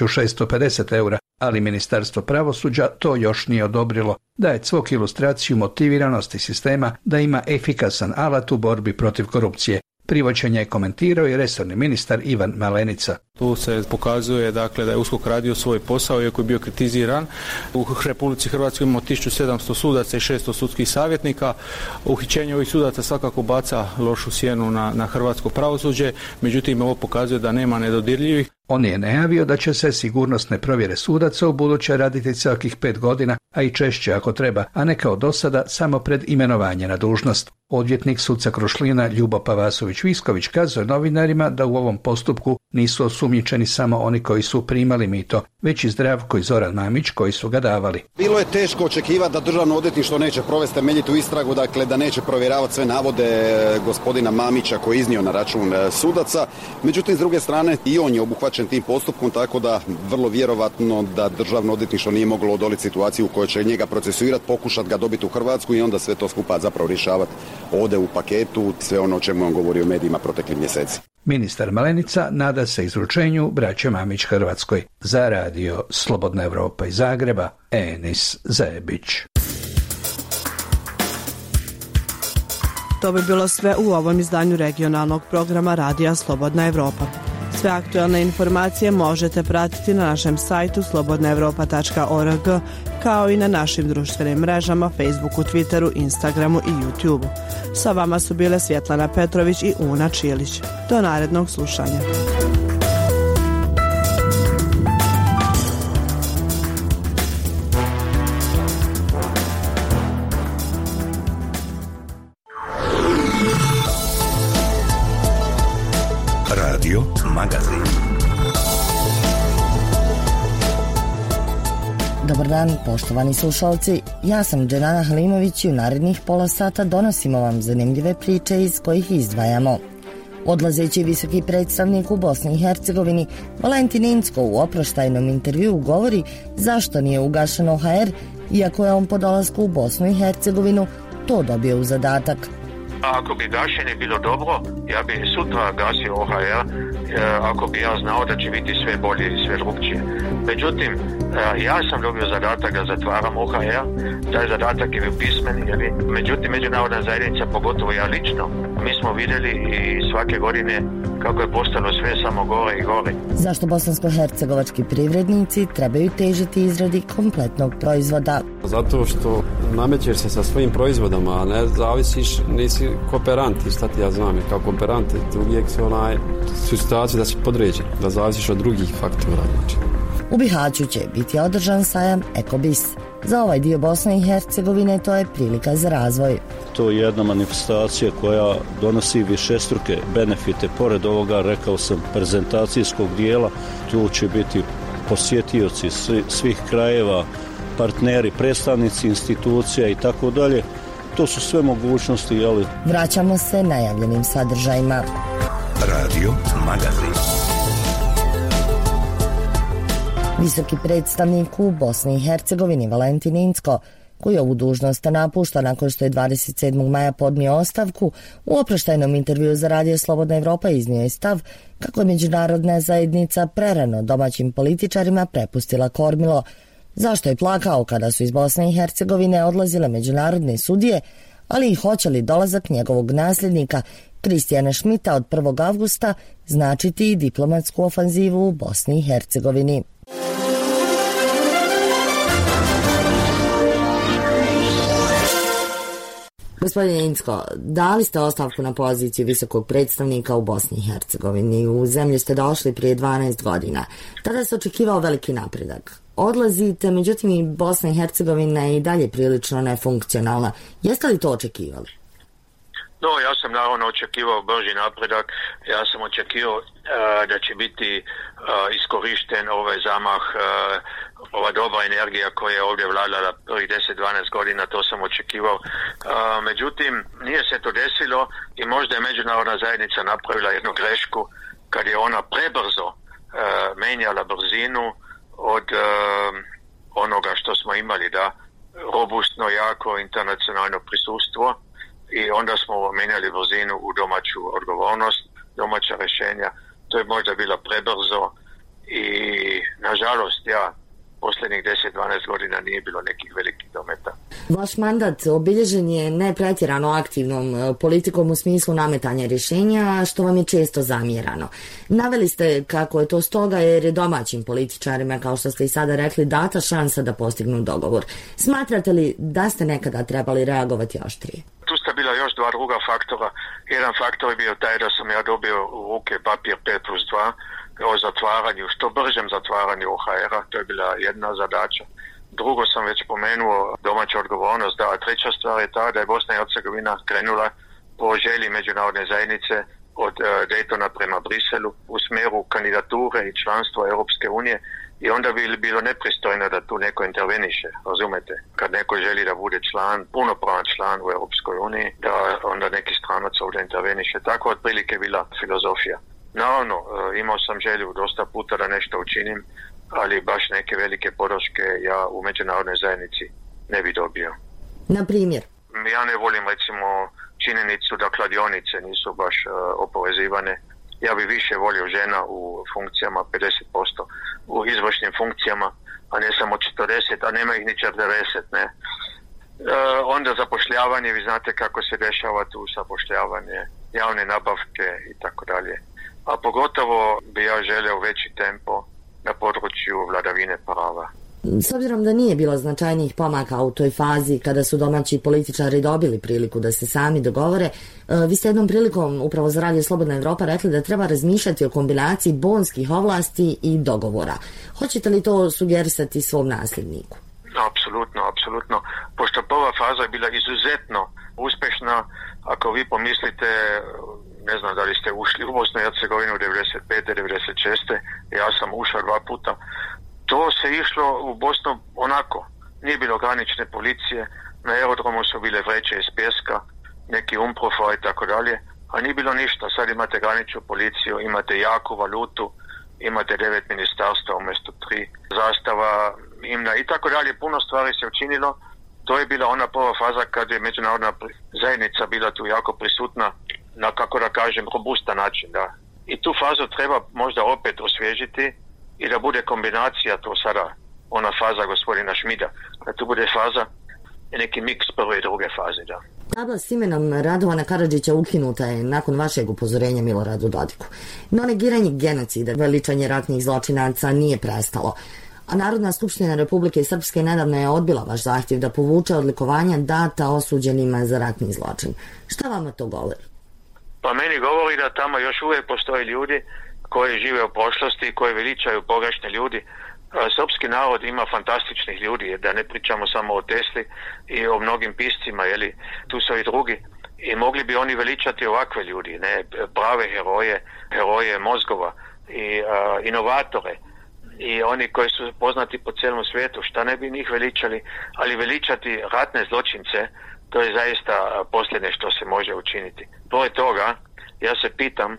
Speaker 21: 1650 eura, ali Ministarstvo pravosuđa to još nije odobrilo. Daje Cvok ilustraciju motiviranosti sistema da ima efikasan alat u borbi protiv korupcije. Privođenje je komentirao i resorni ministar Ivan Malenica.
Speaker 23: Tu se pokazuje da je USKOK radio svoj posao, iako je bio kritiziran. U Republici Hrvatskoj imamo 1700 sudaca i 600 sudskih savjetnika. Uhićenje ovih sudaca svakako baca lošu sjenu na hrvatsko pravosuđe, međutim ovo pokazuje da nema nedodirljivih.
Speaker 21: On je najavio da će se sigurnosne provjere sudaca u buduće raditi svakih 5 godina, a i češće ako treba, a ne kao do sada samo pred imenovanje na dužnost. Odvjetnik suca Krušlina Ljubo Pavasović-Visković kazuje novinarima da u ovom postupku nisu osumnjičeni samo oni koji su primali mito, već i Zdravko i Zoran Mamić koji su ga davali.
Speaker 24: Bilo je teško očekivati da Državno odvjetništvo neće provesti temeljitu istragu, dakle da neće provjeravati sve navode gospodina Mamića koji je iznio na račun sudaca. Međutim, s druge strane i on je obuhvaćen tim postupkom, tako da vrlo vjerovatno da Državno odvjetništvo nije moglo odoliti situaciju u kojoj će njega procesuirati, pokušati ga dobiti u Hrvatsku i onda sve to skupa zapravo rješavati ovdje u paketu, sve ono o čemu on govori u medijima proteklih mjeseci.
Speaker 21: Ministar Malenica nada se izručenju braće Mamić Hrvatskoj. Za radio Slobodna Evropa iz Zagreba, Enis Zebić.
Speaker 1: To bi bilo sve u ovom izdanju regionalnog programa Radija Slobodna Evropa. Sve aktualne informacije možete pratiti na našem sajtu slobodnaevropa.org, kao i na našim društvenim mrežama Facebooku, Twitteru, Instagramu i YouTubeu. Sa vama su bile Svjetlana Petrović i Una Čilić. Do narednog slušanja.
Speaker 19: Radio Magazin.
Speaker 2: Dobar dan, poštovani slušalci. Ja sam Dženana Halimović i u narednih pola sata donosimo vam zanimljive priče iz kojih izdvajamo. Odlazeći visoki predstavnik u Bosni i Hercegovini, Valentin Incko u oproštajnom intervjuu govori zašto nije ugašen OHR, iako je on po dolasku u Bosnu i Hercegovinu to dobio u zadatak.
Speaker 3: Ako bi gašenje bilo dobro, ja bi sutra gasio OHR, ako bi ja znao da će biti sve bolje i sve drugčije. Međutim, ja sam dobio zadatak da zatvaram OHR, taj zadatak je bio pismen, međutim međunarodna zajednica, pogotovo ja lično, mi smo vidjeli i svake godine kako je postalo sve samo gore i gore.
Speaker 2: Zašto bosansko-hercegovački privrednici trebaju težiti izradi kompletnog proizvoda?
Speaker 5: Zato što namećeš se sa svojim proizvodama, a ne zavisiš, nisi kooperant, šta ti ja znam, kao kooperant uvijek se su situacije da si podređen, da zavisiš od drugih faktora. Znači.
Speaker 2: U Bihaću će biti održan sajam Ekobis. Za ovaj dio Bosne i Hercegovine to je prilika za razvoj.
Speaker 7: To je jedna manifestacija koja donosi višestruke benefite. Pored ovoga, rekao sam, prezentacijskog dijela, tu će biti posjetioci svih krajeva, partneri, predstavnici institucija i tako dalje. To su sve mogućnosti, jeli?
Speaker 2: Vraćamo se najavljenim sadržajima.
Speaker 19: Radio Magazin.
Speaker 2: Visoki predstavnik u Bosni i Hercegovini Valentin Incko, koji ovu dužnost napušta nakon što je 27. maja podnio ostavku, u oproštajnom intervjuu za Radio Slobodna Evropa iznio je stav kako je međunarodna zajednica prerano domaćim političarima prepustila kormilo. Zašto je plakao kada su iz Bosne i Hercegovine odlazile međunarodne sudije, ali i hoće li dolazak njegovog nasljednika Kristijana Šmita od 1. avgusta značiti i diplomatsku ofanzivu u Bosni i Hercegovini. Gospodine Incko, dali ste ostavku na poziciju visokog predstavnika u Bosni i Hercegovini. U zemlju ste došli prije 12 godina. Tada se očekivao veliki napredak. Odlazite, međutim i Bosna i Hercegovina je i dalje prilično nefunkcionalna. Jeste li to očekivali?
Speaker 3: No, ja sam naravno očekivao brži napredak. Ja sam očekivao da će biti iskorišten ovaj zamah, ova dobra energija koja je ovdje vladala prvih 10-12 godina, to sam očekivao. Međutim, nije se to desilo i možda je međunarodna zajednica napravila jednu grešku kad je ona prebrzo menjala brzinu od onoga što smo imali, da robustno, jako internacionalno prisustvo, i onda smo menjali brzinu u domaću odgovornost, domaća rješenja. To je možda bilo prebrzo i nažalost posljednjih 10-12 godina nije bilo nekih velikih dometa.
Speaker 2: Vaš mandat obilježen je ne pretjerano aktivnom politikom u smislu nametanja rješenja, što vam je često zamjerano. Naveli ste kako je to stoga jer je domaćim političarima, kao što ste i sada rekli, data šansa da postignu dogovor. Smatrate li da ste nekada trebali reagovati oštrije?
Speaker 3: Tu sta bila još dva druga faktora. Jedan faktor je bio taj da sam ja dobio u ruke papir 5+2 o zatvaranju, što bržem zatvaranju OHR-a, to je bila jedna zadaća. Drugo sam već pomenuo domaća odgovornost, da, a treća stvar je ta da je Bosna i Hercegovina krenula po želji međunarodne zajednice od Daytona prema Briselu u smjeru kandidature i članstva Europske unije, i onda bi bilo nepristojno da tu neko interveniše, razumete? Kad neko želi da bude član, punopravan član u Europskoj uniji, da onda neki stranac ovdje interveniše. Tako otprilike bila filozofija. Naravno, imao sam želju dosta puta da nešto učinim, ali baš neke velike podrške ja u međunarodnoj zajednici ne bi dobio.
Speaker 2: Na primjer?
Speaker 3: Ja ne volim recimo činjenicu da kladionice nisu baš oporezivane. Ja bi više volio žena u funkcijama 50%, u izvršnim funkcijama, a ne samo 40, a nema ih ni 40, ne. Onda zapošljavanje, vi znate kako se dešava tu zapošljavanje, javne nabavke i tako dalje. A pogotovo bi ja želeo veći tempo na području vladavine prava.
Speaker 2: S obzirom da nije bilo značajnijih pomaka u toj fazi kada su domaći političari dobili priliku da se sami dogovore, vi ste jednom prilikom upravo za Radio Slobodna Evropa rekli da treba razmišljati o kombinaciji bonskih ovlasti i dogovora. Hoćete li to sugerisati svom nasljedniku?
Speaker 3: Apsolutno. Pošto prva faza je bila izuzetno uspješna, ako vi pomislite, ne znam da li ste ušli u Bosnu i Hercegovinu 95. 96. Ja sam ušao 2 puta. To se išlo u Bosnu onako. Nije bilo granične policije, na aerodromu su bile vreće iz pjeska, neki umprofa i tako dalje, a nije bilo ništa. Sad imate graničnu policiju, imate jaku valutu, imate 9 ministarstva umjesto 3, zastava, himna i tako dalje. Puno stvari se učinilo. To je bila ona prva faza kad je međunarodna zajednica bila tu jako prisutna na, kako da kažem, robustan način. Da. I tu fazu treba možda opet osvježiti i da bude kombinacija to sada, ona faza gospodina Šmida, da tu bude faza i neki miks prve i druge faze. Da.
Speaker 2: Tabla s imenom Radovana Karadžića ukinuta je nakon vašeg upozorenja Miloradu Dodiku. No negiranje genocida, veličanje ratnih zločinaca nije prestalo. A Narodna skupština Republike Srpske nedavno je odbila vaš zahtjev da povuče odlikovanja data osuđenima za ratni zločin. Šta vama to govori?
Speaker 3: Pa meni govori da tamo još uvijek postoje ljudi koji žive u prošlosti i koji veličaju pogrešne ljudi. Srpski narod ima fantastičnih ljudi, da ne pričamo samo o Tesli i o mnogim piscima, jeli, tu su i drugi. I mogli bi oni veličati ovakve ljudi, ne, prave heroje mozgova i inovatore. I oni koji su poznati po cijelom svijetu, šta ne bi njih veličali, ali veličati ratne zločince, to je zaista posljednje što se može učiniti. Pored toga, ja se pitam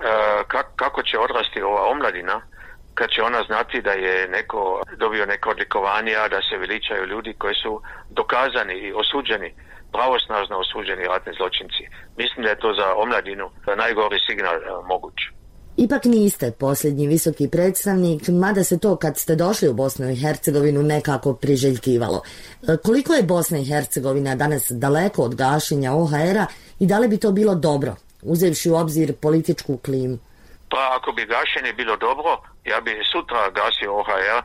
Speaker 3: kako će odrasti ova omladina kad će ona znati da je neko dobio neko odlikovanje, da se veličaju ljudi koji su dokazani i osuđeni, pravosnažno osuđeni ratni zločinci. Mislim da je to za omladinu najgori signal moguć.
Speaker 2: Ipak niste posljednji visoki predstavnik, mada se to kad ste došli u Bosnu i Hercegovinu nekako priželjkivalo. Koliko je Bosna i Hercegovina danas daleko od gašenja OHR-a i da li bi to bilo dobro, uzevši u obzir političku klimu?
Speaker 3: Pa ako bi gašenje bilo dobro, ja bi sutra gasio OHR,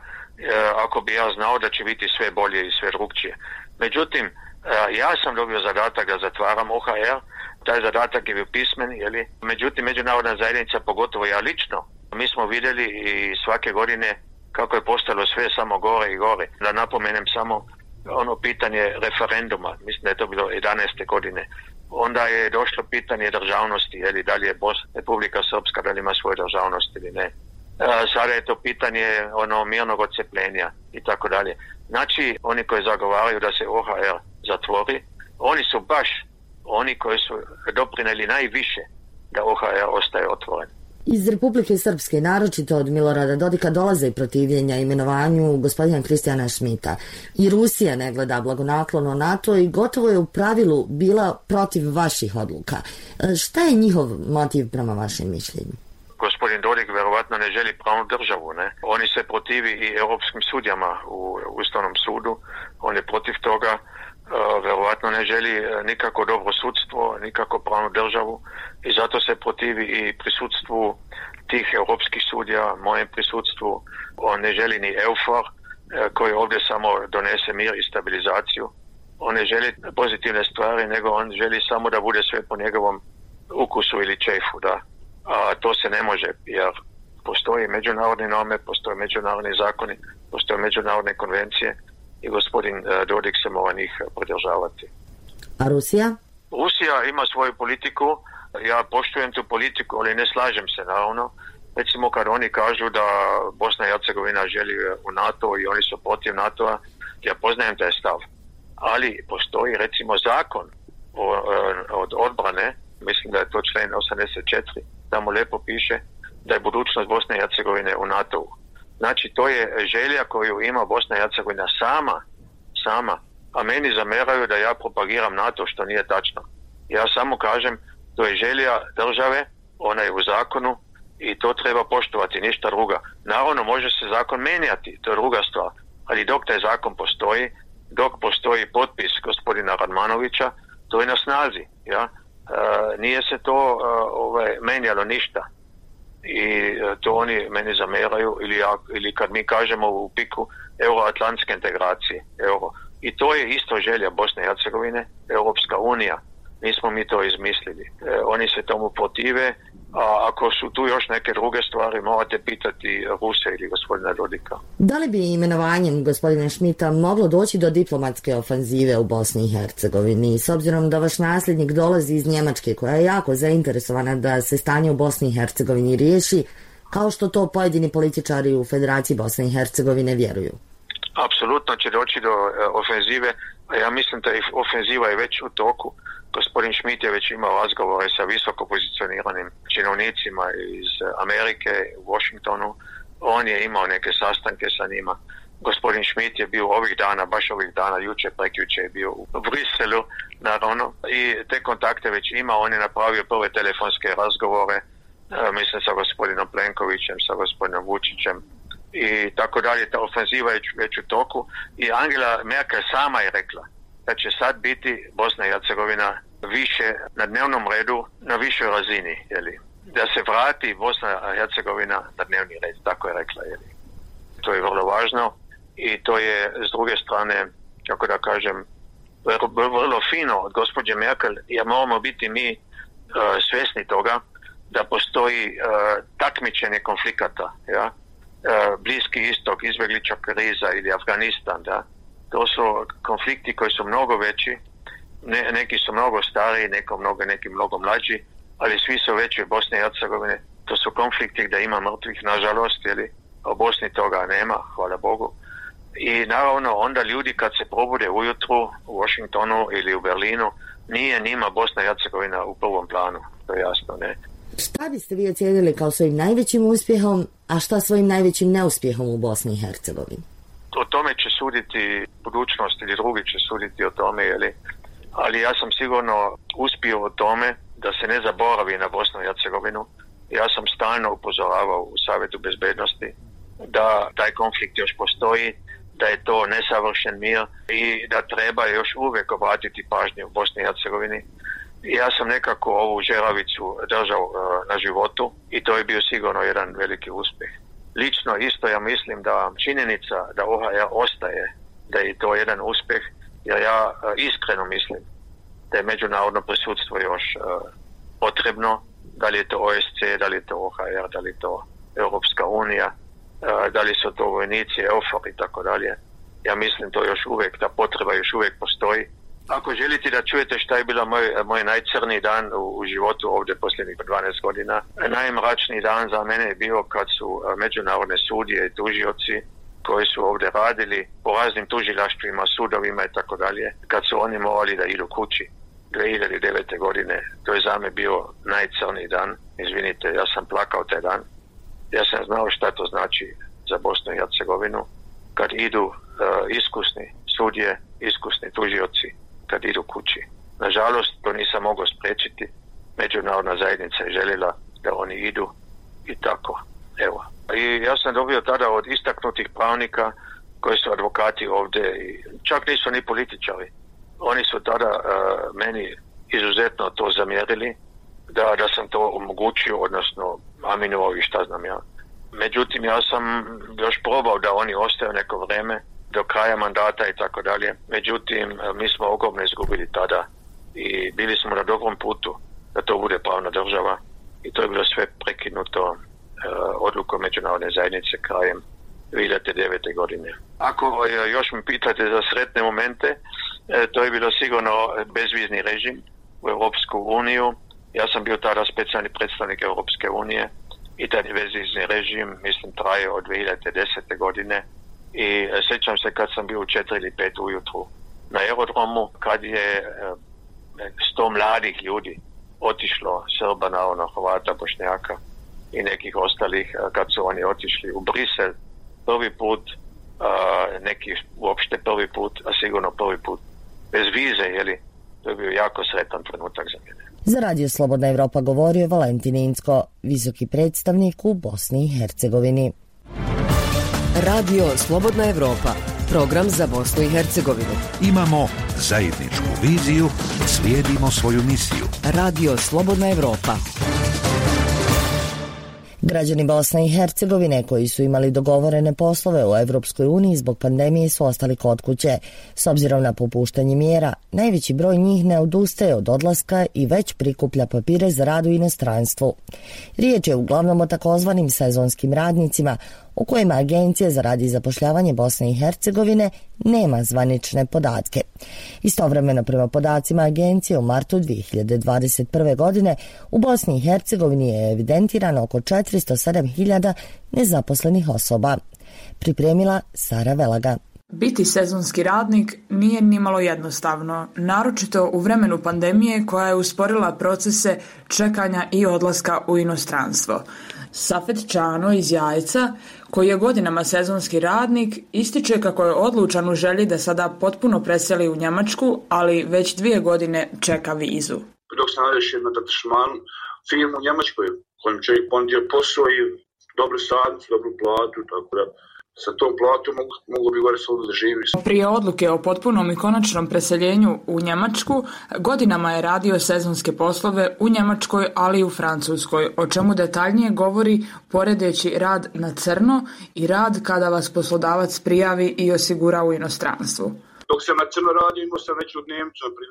Speaker 3: ako bi ja znao da će biti sve bolje i sve drugčije. Međutim, ja sam dobio zadatak da zatvaram OHR, taj zadatak je bio pismen, jeli? Međutim, međunarodna zajednica, pogotovo ja lično, mi smo vidjeli i svake godine kako je postalo sve samo gore i gore. Da napomenem samo ono pitanje referenduma, mislim da je to bilo 11. godine. Onda je došlo pitanje državnosti, jeli, da li je Republika Srpska, da li ima svoju državnost ili ne. Sada je to pitanje mirnog odcepljenja i tako dalje. Znači, oni koji zagovaraju da se OHR zatvori, oni su baš oni koji su doprineli najviše da OHR ostaje otvoren.
Speaker 2: Iz Republike Srpske, naročito od Milorada Dodika, dolaze i protivljenja imenovanju gospodina Kristijana Šmita. I Rusija ne gleda blagonaklono NATO i gotovo je u pravilu bila protiv vaših odluka. Šta je njihov motiv prema vašem mišljenju?
Speaker 3: Gospodin Dodik verovatno ne želi pravnu državu, ne? Oni se protivi i europskim sudjama u Ustavnom sudu, on je protiv toga. Verovatno ne želi nikako dobro sudstvo, nikako pravnu državu i zato se protivi i prisutstvu tih europskih sudija, mojem prisutstvu. On ne želi ni EUFOR koji ovdje samo donese mir i stabilizaciju. On ne želi pozitivne stvari, nego on želi samo da bude sve po njegovom ukusu ili čefu, da. A to se ne može, jer postoji međunarodne norme, postoje međunarodni zakoni, postoje međunarodne konvencije i gospodin Dodik se mora njih pridržavati.
Speaker 2: A Rusija?
Speaker 3: Rusija ima svoju politiku, ja poštujem tu politiku, ali ne slažem se naravno. Recimo kad oni kažu da Bosna i Hercegovina želi u NATO i oni su protiv NATO-a, ja poznajem taj stav. Ali postoji recimo zakon od odbrane, mislim da je to člen 84, tamo lijepo piše da je budućnost Bosne i Hercegovine u NATO-u. Znači, to je želja koju ima Bosna i Hercegovina sama, a meni zameraju da ja propagiram NATO, što nije tačno. Ja samo kažem, to je želja države, ona je u zakonu i to treba poštovati, ništa druga. Naravno, može se zakon menjati, to je druga stvar, ali dok taj zakon postoji, dok postoji potpis gospodina Radmanovića, to je na snazi, ja. Nije se to menjalo ništa. i to oni meni zameraju ili kad mi kažemo u piku euroatlantske integracije, euro. I to je isto želja Bosne i Hercegovine, Europska unija. Nismo mi to izmislili. Oni se tomu protive, a ako su tu još neke druge stvari, morate pitati Ruse ili gospodina Dodika.
Speaker 2: Da li bi imenovanjem gospodina Schmidta moglo doći do diplomatske ofanzive u Bosni i Hercegovini, s obzirom da vaš nasljednik dolazi iz Njemačke, koja je jako zainteresovana da se stanje u Bosni i Hercegovini riješi, kao što to pojedini političari u Federaciji Bosne i Hercegovine vjeruju?
Speaker 3: Apsolutno će doći do ofenzive, a ja mislim da ofenziva je već u toku. Gospodin Schmidt je već imao razgovore sa visoko pozicioniranim činovnicima iz Amerike u Washingtonu. On je imao neke sastanke sa njima. Gospodin Schmidt je bio ovih dana, baš ovih dana, prekjuče je bio u Briselu, naravno, i te kontakte već ima. On je napravio prve telefonske razgovore, mislim sa gospodinom Plenkovićem, sa gospodinom Vučićem i tako dalje. Ta ofenziva je već u toku i Angela Merkel sama je rekla da će sad biti Bosna i Hercegovina više na dnevnom redu, na višoj razini, jeli? Da se vrati Bosna i Hercegovina na dnevni red, tako je rekla. Jeli? To je vrlo važno i to je s druge strane, kako da kažem, vrlo fino od gospođe Merkel, jer moramo biti mi svjesni toga da postoji takmičenje konflikata, ja? Bliski istok, izbjeglička kriza ili Afganistan, da? To su konflikti koji su mnogo veći, neki su mnogo stariji, neki mnogo mlađi, ali svi su veći u Bosni i Hercegovine. To su konflikti gdje ima mrtvih, nažalost, ili u Bosni toga nema, hvala Bogu. I naravno onda ljudi kad se probude ujutru u Washingtonu ili u Berlinu, nije njima Bosna i Hercegovina u prvom planu, to je jasno, ne.
Speaker 2: Šta biste vi ocijenili kao svojim najvećim uspjehom, a šta svojim najvećim neuspjehom u Bosni i Hercegovini?
Speaker 3: O tome će suditi budućnost ili drugi će suditi o tome, ali ja sam sigurno uspio o tome da se ne zaboravi na Bosnu i Hercegovinu. Ja sam stalno upozoravao u Savjetu bezbednosti da taj konflikt još postoji, da je to nesavršen mir i da treba još uvijek obratiti pažnju u Bosni i Hercegovini. Ja sam nekako ovu žeravicu držao na životu i to je bio sigurno jedan veliki uspjeh. Lično isto ja mislim da činjenica da OHR ostaje, da je to jedan uspjeh, jer ja iskreno mislim da je međunarodno prisutstvo još potrebno, da li je to OSCE, da li je to OHR, da li je to Europska unija, da li su to vojnici, EUFOR i tako dalje. Ja mislim to još uvijek, ta potreba još uvijek postoji. Ako želite da čujete šta je bila moj najcrniji dan u životu ovdje posljednjih 12 godina, najmračniji dan za mene je bio kad su međunarodne sudije i tužioci koji su ovdje radili po raznim tužilaštvima, sudovima i tako dalje, kad su oni morali da idu kući 2009. godine. To je za me bio najcrniji dan. Izvinite, ja sam plakao taj dan. Ja sam znao šta to znači za Bosnu i Hercegovinu kad idu iskusni sudije, iskusni tužioci, kad idu kući. Nažalost, to nisam mogao spriječiti. Međunarodna zajednica je željela da oni idu i tako. Evo. I ja sam dobio tada od istaknutih pravnika koji su advokati ovdje i čak nisu ni političari. Oni su tada meni izuzetno to zamjerili da sam to omogućio, odnosno aminovao i šta znam ja. Međutim, ja sam još probao da oni ostaju neko vrijeme do kraja mandata i tako dalje. Međutim, mi smo ogromno izgubili tada i bili smo na dobrom putu da to bude pravna država i to je bilo sve prekinuto odlukom međunarodne zajednice krajem 2009. godine. Ako još mi pitate za sretne momente, to je bilo sigurno bezvizni režim u Europsku uniju. Ja sam bio tada specijalni predstavnik Europske unije i taj bezvizni režim, mislim, traje od 2010. godine. I sjećam se kad sam bio u 4 ili 5 ujutru na aerodromu, kad je 100 mladih ljudi otišlo, Srba, naravno, Hrvata, Bošnjaka i nekih ostalih, kad su oni otišli u Brisel prvi put, neki uopšte prvi put, a sigurno prvi put bez vize, to je bio jako sretan trenutak za mene.
Speaker 2: Za Radio Slobodna Evropa govorio Valentin Incko, visoki predstavnik u Bosni i Hercegovini.
Speaker 6: Radio Slobodna Evropa, program za Bosnu i Hercegovinu.
Speaker 19: Imamo zajedničku viziju, slijedimo svoju misiju.
Speaker 6: Radio Slobodna Evropa.
Speaker 2: Građani Bosne i Hercegovine koji su imali dogovorene poslove u Evropskoj uniji zbog pandemije su ostali kod kuće. S obzirom na popuštanje mjera, najveći broj njih ne odustaje od odlaska i već prikuplja papire za rad u inostranstvu. Riječ je uglavnom o takozvanim sezonskim radnicima, u kojima Agencija za rad i zapošljavanje Bosne i Hercegovine nema zvanične podatke. Istovremeno, prema podacima agencije, u martu 2021. godine u Bosni i Hercegovini je evidentirano oko 407.000 nezaposlenih osoba. Pripremila Sara Velaga.
Speaker 8: Biti sezonski radnik nije nimalo jednostavno, naročito u vremenu pandemije koja je usporila procese čekanja i odlaska u inostranstvo. Safet Čano iz Jajca, koji je godinama sezonski radnik, ističe kako je odlučan u želji da sada potpuno preseli u Njemačku, ali već 2 godine čeka vizu.
Speaker 9: Dok sam rešio na detašman firmu u Njemačkoj, kojim čovjek ponudio posao i dobru sadnicu, dobru platu, tako da sa tom platom mogu bi gore svodu da živi.
Speaker 8: Prije odluke o potpunom i konačnom preseljenju u Njemačku, godinama je radio sezonske poslove u Njemačkoj, ali i u Francuskoj, o čemu detaljnije govori poredeći rad na crno i rad kada vas poslodavac prijavi i osigura u inostranstvu.
Speaker 9: Dok sam na crno radio, imao sam već od Nemca, na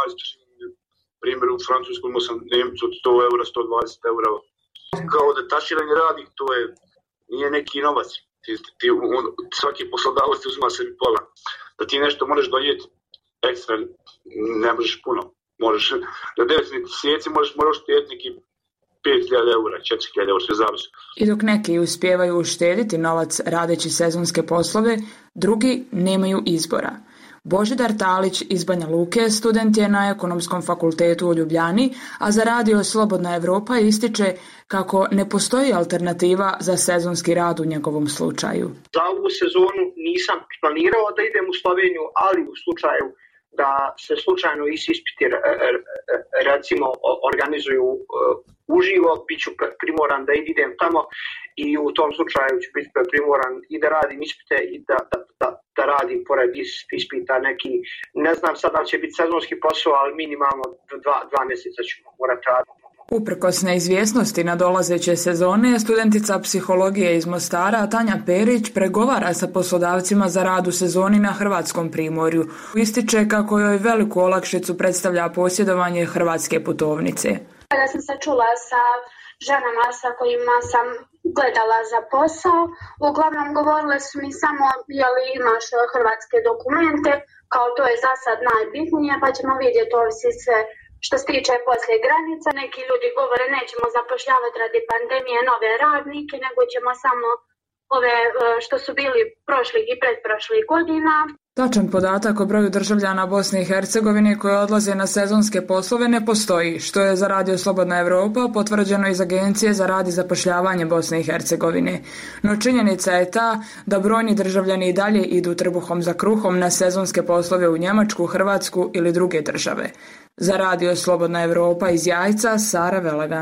Speaker 9: primjer u Francuskoj imao sam Nemcu od 100 eura, 120 eura. Kao detaširani radnik, to je, nije neki novac. Svaki poslodavac ti uzima sebi pola. Da ti nešto možeš donijeti ekstra, ne možeš puno. Možeš, na 9 mjeseci možeš štediti neki 5.000 eura, 4.000 eura, sve zavisi.
Speaker 8: I dok neki uspijevaju uštediti novac radeći sezonske poslove, drugi nemaju izbora. Božidar Talić iz Banja Luke student je na Ekonomskom fakultetu u Ljubljani, a za radio Slobodna Evropa ističe kako ne postoji alternativa za sezonski rad u njegovom slučaju.
Speaker 10: Za ovu sezonu nisam planirao da idem u Sloveniju, ali u slučaju da se slučajno ispiti recimo organizuju uživo, bit ću primoran da idem tamo i u tom slučaju ću biti primoran i da radim ispite i da radim pored ispita neki, ne znam sad da će biti sezonski posao, ali minimalno 2 mjeseca ću morati raditi.
Speaker 8: Uprkos neizvjesnosti nadolazeće sezone, studentica psihologije iz Mostara Tanja Perić pregovara sa poslodavcima za rad u sezoni na hrvatskom primorju. Ističe kako joj veliku olakšicu predstavlja posjedovanje hrvatske putovnice.
Speaker 13: Kada sam se čula sa ženama sa kojima sam gledala za posao, uglavnom govorile su mi samo je li imaš hrvatske dokumente, kao to je za sad najbitnije, pa ćemo vidjeti ovisi sve što se tiče poslije granica. Neki ljudi govore nećemo zapošljavati radi pandemije nove radnike, nego ćemo samo ove što su bili prošlih i pretprošlih godina.
Speaker 8: Tačan podatak o broju državljana Bosne i Hercegovine koji odlaze na sezonske poslove ne postoji, što je za radio Slobodna Evropa potvrđeno iz Agencije za rad i zapošljavanje Bosne i Hercegovine. No činjenica je ta da brojni državljani i dalje idu trbuhom za kruhom na sezonske poslove u Njemačku, Hrvatsku ili druge države. Za radio Slobodna Evropa iz Jajca, Sara Velaga.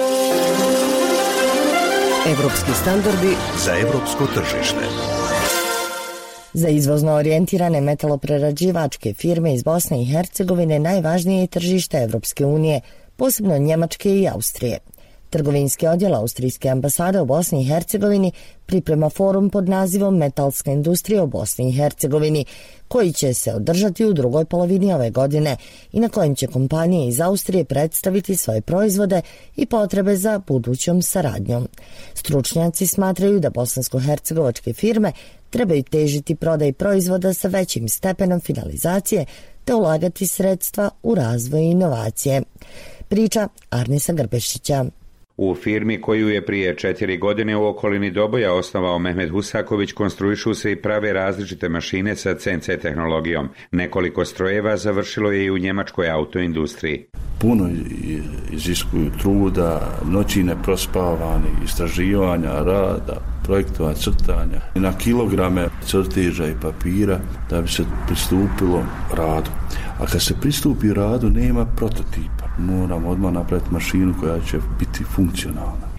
Speaker 6: Evropski standardi
Speaker 19: za evropsko tržište.
Speaker 2: Za izvozno orijentirane metaloprerađivačke firme iz Bosne i Hercegovine najvažnije je tržište Evropske unije, posebno Njemačke i Austrije. Trgovinski odjel Austrijske ambasade u Bosni i Hercegovini priprema forum pod nazivom Metalska industrija u Bosni i Hercegovini, koji će se održati u drugoj polovini ove godine i na kojem će kompanije iz Austrije predstaviti svoje proizvode i potrebe za budućom saradnjom. Stručnjaci smatraju da bosansko-hercegovačke firme trebaju težiti prodaji proizvoda sa većim stepenom finalizacije te ulagati sredstva u razvoj i inovacije. Priča Arnisa Grbešića.
Speaker 25: U firmi koju je prije 4 godine u okolini Doboja osnovao Mehmet Husaković konstruišu se i prave različite mašine sa CNC tehnologijom. Nekoliko strojeva završilo je i u njemačkoj autoindustriji.
Speaker 26: Puno iziskuju truda, noći neprospavani, istraživanja, rada, projektova, crtanja i na kilograme crteža i papira da bi se pristupilo radu. A kad se pristupi radu nema prototipa. Moramo odmah napraviti mašinu koja će biti funkcionalna.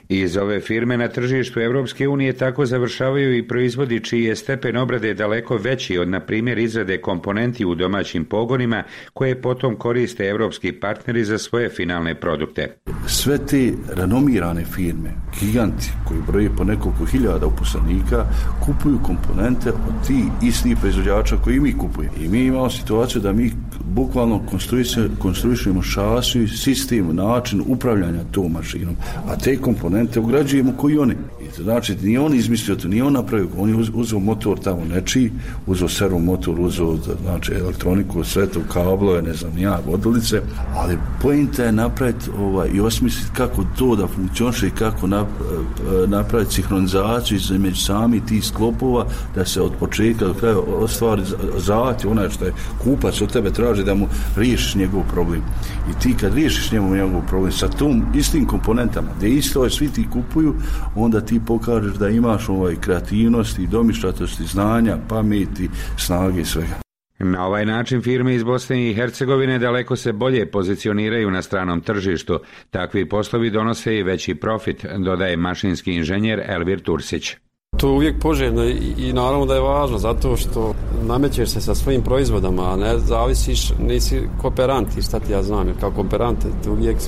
Speaker 25: Iz ove firme na tržištu Evropske unije tako završavaju i proizvodi čiji je stepen obrade daleko veći od, na primjer, izrade komponenti u domaćim pogonima koje potom koriste evropski partneri za svoje finalne produkte.
Speaker 26: Sve te renomirane firme, giganti koji broje po nekoliko hiljada uposlenika, kupuju komponente od tih istih proizvođača koji mi kupujemo. I mi imamo situaciju da mi bukvalno konstruišemo šasiju, sistem, način upravljanja tom mašinom, a te komponente ugrađujemo koji oni. I znači, nije on izmislio to, nije on napravio, on je uzeo motor tamo nečiji, uzeo servo motor, uzeo znači, elektroniku, sve to, kablove, ne znam, vodilice, ali pointa je napraviti i osmisliti kako to da funkcioniše i kako napraviti sinhronizaciju između sami tih sklopova, da se od početka do kraja ostvari zahtjev, onaj što je kupac od tebe traži da mu riješiš njegov problem. I ti kad riješiš njegov problem sa tom istim komponentama, gdje isto svi ti kupuju, onda ti pokažeš da imaš kreativnosti, domišljatosti, znanja, pameti, snage i svega.
Speaker 25: Na ovaj način firme iz Bosne i Hercegovine daleko se bolje pozicioniraju na stranom tržištu. Takvi poslovi donose i veći profit, dodaje mašinski inženjer Elvir Tursić.
Speaker 5: To je uvijek poželjno i naravno da je važno zato što namećeš se sa svojim proizvodama, a ne zavisiš, nisi kooperant, šta ti ja znam, jer kao kooperant ti uvijek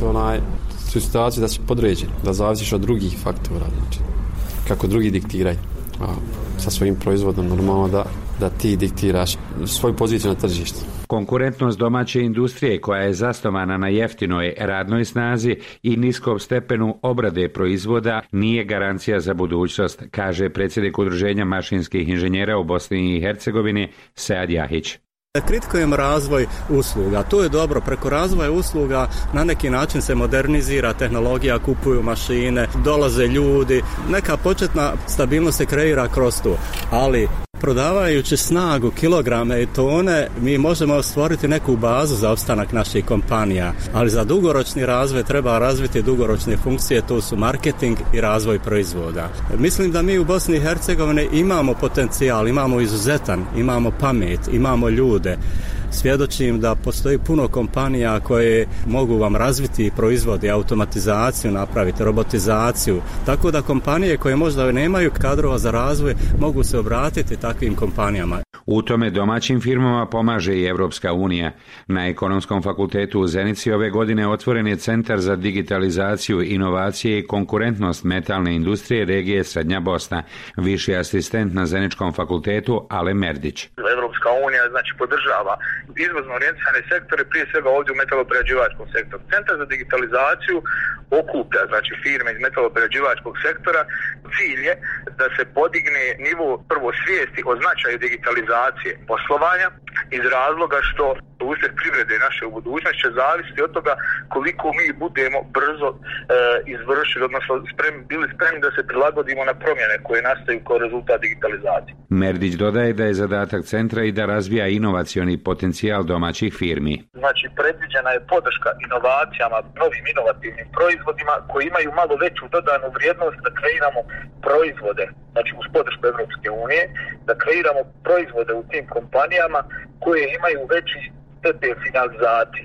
Speaker 5: su situacije da si podređen, da zavisiš od drugih faktora, znači kako drugi diktiraju. A sa svojim proizvodom normalno da ti diktiraš svoju poziciju na tržištu.
Speaker 25: Konkurentnost domaće industrije koja je zasnovana na jeftinoj radnoj snazi i niskom stepenu obrade proizvoda nije garancija za budućnost, kaže predsjednik Udruženja mašinskih inženjera u Bosni i Hercegovini Sead Jahić.
Speaker 12: Kritikujem razvoj usluga. To je dobro. Preko razvoja usluga na neki način se modernizira tehnologija, kupuju mašine, dolaze ljudi. Neka početna stabilnost se kreira kroz to. Ali prodavajući snagu, kilograme i tone, mi možemo stvoriti neku bazu za opstanak naših kompanija. Ali za dugoročni razvoj treba razviti dugoročne funkcije, to su marketing i razvoj proizvoda. Mislim da mi u Bosni i Hercegovini imamo potencijal, imamo izuzetan, imamo pamet, imamo ljude. Svjedočim da postoji puno kompanija koje mogu vam razviti proizvodi, automatizaciju napraviti, robotizaciju. Tako da kompanije koje možda nemaju kadrova za razvoj mogu se obratiti takvim kompanijama.
Speaker 25: U tome domaćim firmama pomaže i Evropska unija. Na Ekonomskom fakultetu u Zenici ove godine otvoren je Centar za digitalizaciju, inovacije i konkurentnost metalne industrije regije Srednja Bosna. Viši asistent na Zeničkom fakultetu Ale Merdić.
Speaker 14: Evropska unija znači podržava izvozno orijentisane sektore, prije svega ovdje u metaloprerađivačkom sektoru. Centar za digitalizaciju okuplja znači firme iz metaloprerađivačkog sektora. Cilj je da se podigne nivo prvo svijesti o značaju digitalizacije poslovanja iz razloga što uspjeh privrede naše u budućnosti će zavisiti od toga koliko mi budemo brzo izvršili, odnosno bili spremni da se prilagodimo na promjene koje nastaju kao rezultat digitalizacije.
Speaker 25: Merdić dodaje da je zadatak centra i da razvija inovacioni potencijal domaćih firmi.
Speaker 14: Znači predviđena je podrška inovacijama, novim inovativnim proizvodima koji imaju malo veću dodanu vrijednost da kreiramo proizvode, znači uz podršku Evropske unije, da kreiramo proizvode u tim kompanijama koje imaju veći stepen finalizacije,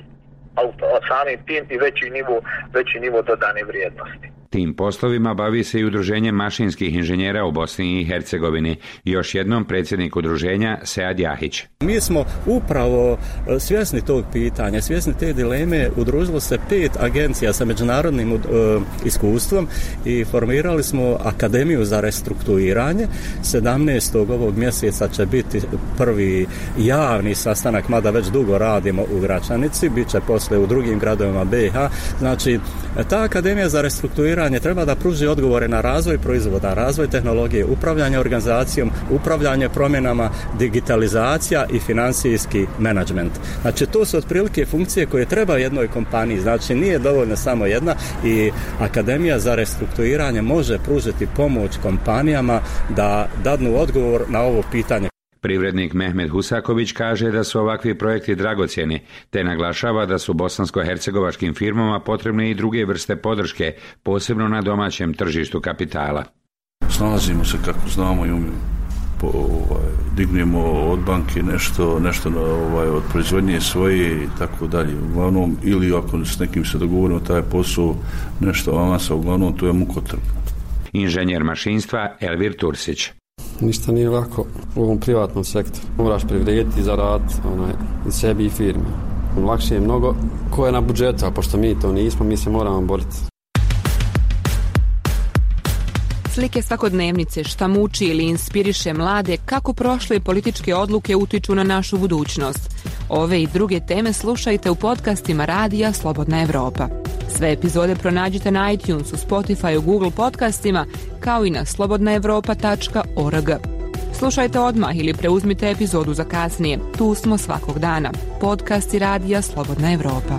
Speaker 14: a samim tim i veći nivo dodane vrijednosti.
Speaker 25: Tim poslovima bavi se i Udruženje mašinskih inženjera u Bosni i Hercegovini. Još jednom predsjednik udruženja Sead Jahić.
Speaker 12: Mi smo upravo svjesni tog pitanja, svjesni te dileme. Udružilo se 5 agencija sa međunarodnim iskustvom i formirali smo Akademiju za restrukturiranje. 17. ovog mjeseca će biti prvi javni sastanak, mada već dugo radimo u Gračanici, bit će posle u drugim gradovima BiH. Znači, ta Akademija za restrukturiranje treba da pruži odgovore na razvoj proizvoda, razvoj tehnologije, upravljanje organizacijom, upravljanje promjenama, digitalizacija i financijski menadžment. Znači, to su otprilike funkcije koje treba jednoj kompaniji. Znači, nije dovoljna samo jedna i Akademija za restrukturiranje može pružiti pomoć kompanijama da dadnu odgovor na ovo pitanje.
Speaker 25: Privrednik Mehmed Husaković kaže da su ovakvi projekti dragocjeni, te naglašava da su bosansko-hercegovačkim firmama potrebne i druge vrste podrške, posebno na domaćem tržištu kapitala.
Speaker 26: Snalazimo se kako znamo i umijemo. dignemo od banke nešto od proizvodnje svoje i tako dalje. Uglavnom, ili ako s nekim se dogovorimo taj posao, nešto avansa, uglavnom to je mukotrpno.
Speaker 25: Inženjer mašinstva Elvir Tursić.
Speaker 5: Ništa nije lako u ovom privatnom sektoru. Moraš privrediti za rad i sebi i firmi. Lakše je mnogo ko je na budžetu, a pošto mi to nismo, mi se moramo boriti.
Speaker 4: Slike svakodnevnice, šta muči ili inspiriše mlade, kako prošle političke odluke utiču na našu budućnost. Ove i druge teme slušajte u podcastima Radija Slobodna Evropa. Sve epizode pronađite na iTunesu, Spotify, Google podcastima, kao i na slobodnaevropa.org. Slušajte odmah ili preuzmite epizodu za kasnije. Tu smo svakog dana. Podcasti Radija Slobodna Evropa.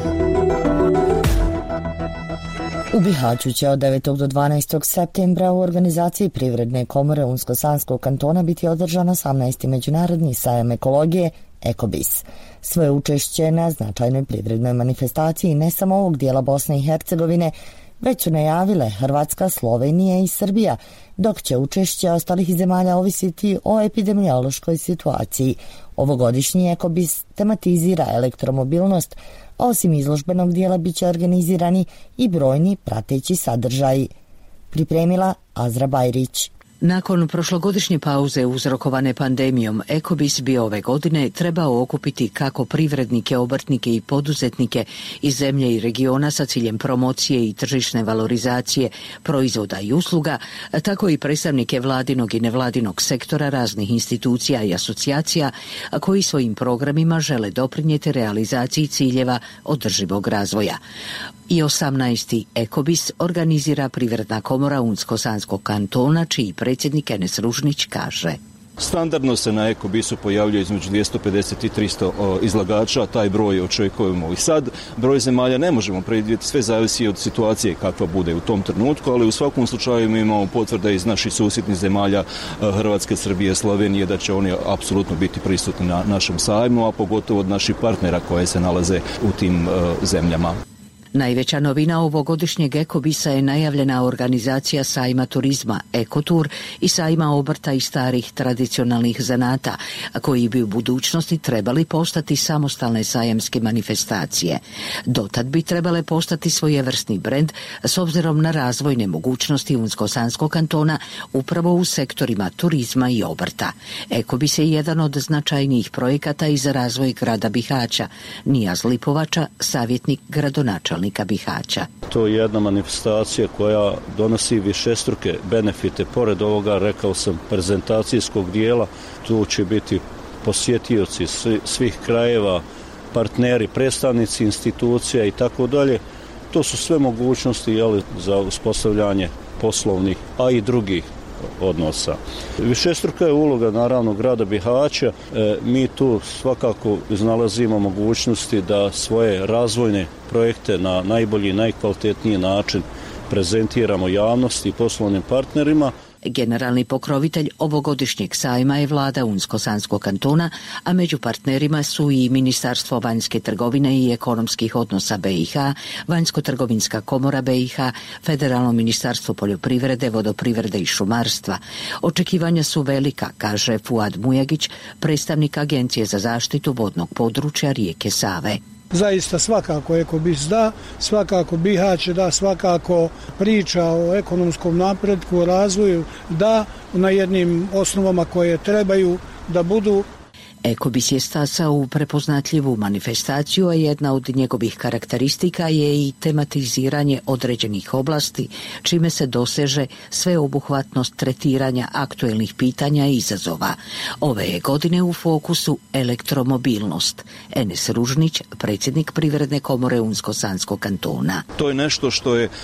Speaker 2: U Bihaću će od 9. do 12. septembra u organizaciji Privredne komore Unsko-Sanskog kantona biti održan 18. međunarodni sajam ekologije Ekobis. Svoje učešće na značajnoj privrednoj manifestaciji ne samo ovog dijela Bosne i Hercegovine, već su najavile Hrvatska, Slovenija i Srbija, dok će učešće ostalih zemalja ovisiti o epidemiološkoj situaciji. Ovogodišnji Ekobis tematizira elektromobilnost, a osim izložbenog dijela bit će organizirani i brojni prateći sadržaji. Pripremila Azra Bajrić.
Speaker 15: Nakon prošlogodišnje pauze uzrokovane pandemijom, Ekobis bi ove godine trebao okupiti kako privrednike, obrtnike i poduzetnike iz zemlje i regiona sa ciljem promocije i tržišne valorizacije proizvoda i usluga, tako i predstavnike vladinog i nevladinog sektora raznih institucija i asocijacija koji svojim programima žele doprinijeti realizaciji ciljeva održivog razvoja. I 18. Ekobis organizira Privredna komora Unsko-Sanskog kantona, čiji predsjednik Enes Ružnić kaže:
Speaker 16: Standardno se na Ekobisu pojavljuje između 250 i 300 izlagača, taj broj očekujemo i sad. Broj zemalja ne možemo predvidjeti, sve zavisi od situacije kakva bude u tom trenutku, ali u svakom slučaju mi imamo potvrde iz naših susjednih zemalja Hrvatske, Srbije, Slovenije da će oni apsolutno biti prisutni na našem sajmu, a pogotovo od naših partnera koje se nalaze u tim zemljama.
Speaker 15: Najveća novina ovogodišnjeg Ekobisa je najavljena organizacija sajma turizma Ekotur i sajma obrta i starih tradicionalnih zanata, koji bi u budućnosti trebali postati samostalne sajamske manifestacije. Dotad bi trebale postati svojevrsni brend s obzirom na razvojne mogućnosti Unsko-Sanskog kantona upravo u sektorima turizma i obrta. Ekobis je jedan od značajnijih projekata i za razvoj grada Bihaća. Nijaz Lipovača, savjetnik gradonačelnika Bihaća.
Speaker 7: To je jedna manifestacija koja donosi višestruke benefite. Pored ovoga, rekao sam, prezentacijskog dijela, tu će biti posjetioci svih krajeva, partneri, predstavnici institucija i tako dalje. To su sve mogućnosti za uspostavljanje poslovnih, a i drugih odnosa. Višestruka je uloga naravno grada Bihaća. Mi tu svakako iznalazimo mogućnosti da svoje razvojne projekte na najbolji i najkvalitetniji način prezentiramo javnosti i poslovnim partnerima.
Speaker 15: Generalni pokrovitelj ovogodišnjeg sajma je vlada Unsko-Sanskog kantona, a među partnerima su i Ministarstvo vanjske trgovine i ekonomskih odnosa BiH, Vanjsko-trgovinska komora BiH, Federalno ministarstvo poljoprivrede, vodoprivrede i šumarstva. Očekivanja su velika, kaže Fuad Mujagić, predstavnik Agencije za zaštitu vodnog područja rijeke Save.
Speaker 17: Zaista svakako Ekobis da, svakako Bihać da, svakako priča o ekonomskom napretku, o razvoju da, na jednim osnovama koje trebaju da budu.
Speaker 15: Ekobis je stasao u prepoznatljivu manifestaciju, a jedna od njegovih karakteristika je i tematiziranje određenih oblasti, čime se doseže sveobuhvatnost tretiranja aktuelnih pitanja i izazova. Ove je godine u fokusu elektromobilnost. Enes Ružnić, predsjednik Privredne komore Unsko-Sanskog kantona.
Speaker 16: To je nešto što je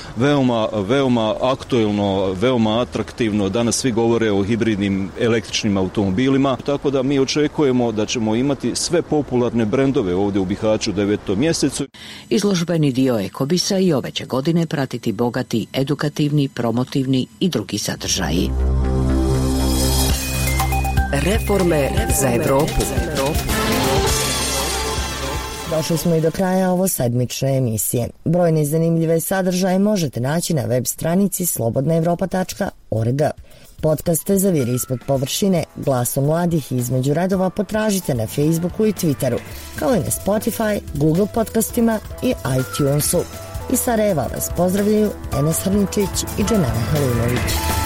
Speaker 16: veoma aktuelno, veoma atraktivno. Danas svi govore o hibridnim električnim automobilima, tako da mi očekujemo da ćemo imati sve popularne brendove ovdje u Bihaću u 9. mjesecu.
Speaker 15: Izložbeni dio Ekobisa i ove će godine pratiti bogati edukativni, promotivni i drugi sadržaji.
Speaker 6: Reforme za Evropu.
Speaker 2: Došli smo i do kraja ovo sedmične emisije. Brojne zanimljive sadržaje možete naći na web stranici slobodnaevropa.org. Podcaste Zaviri ispod površine, Glasom mladih i Između redova potražite na Facebooku i Twitteru, kao i na Spotify, Google podcastima i iTunesu. Iz Sarajeva vas pozdravljaju Enes Hrničić i Dženana Halimović.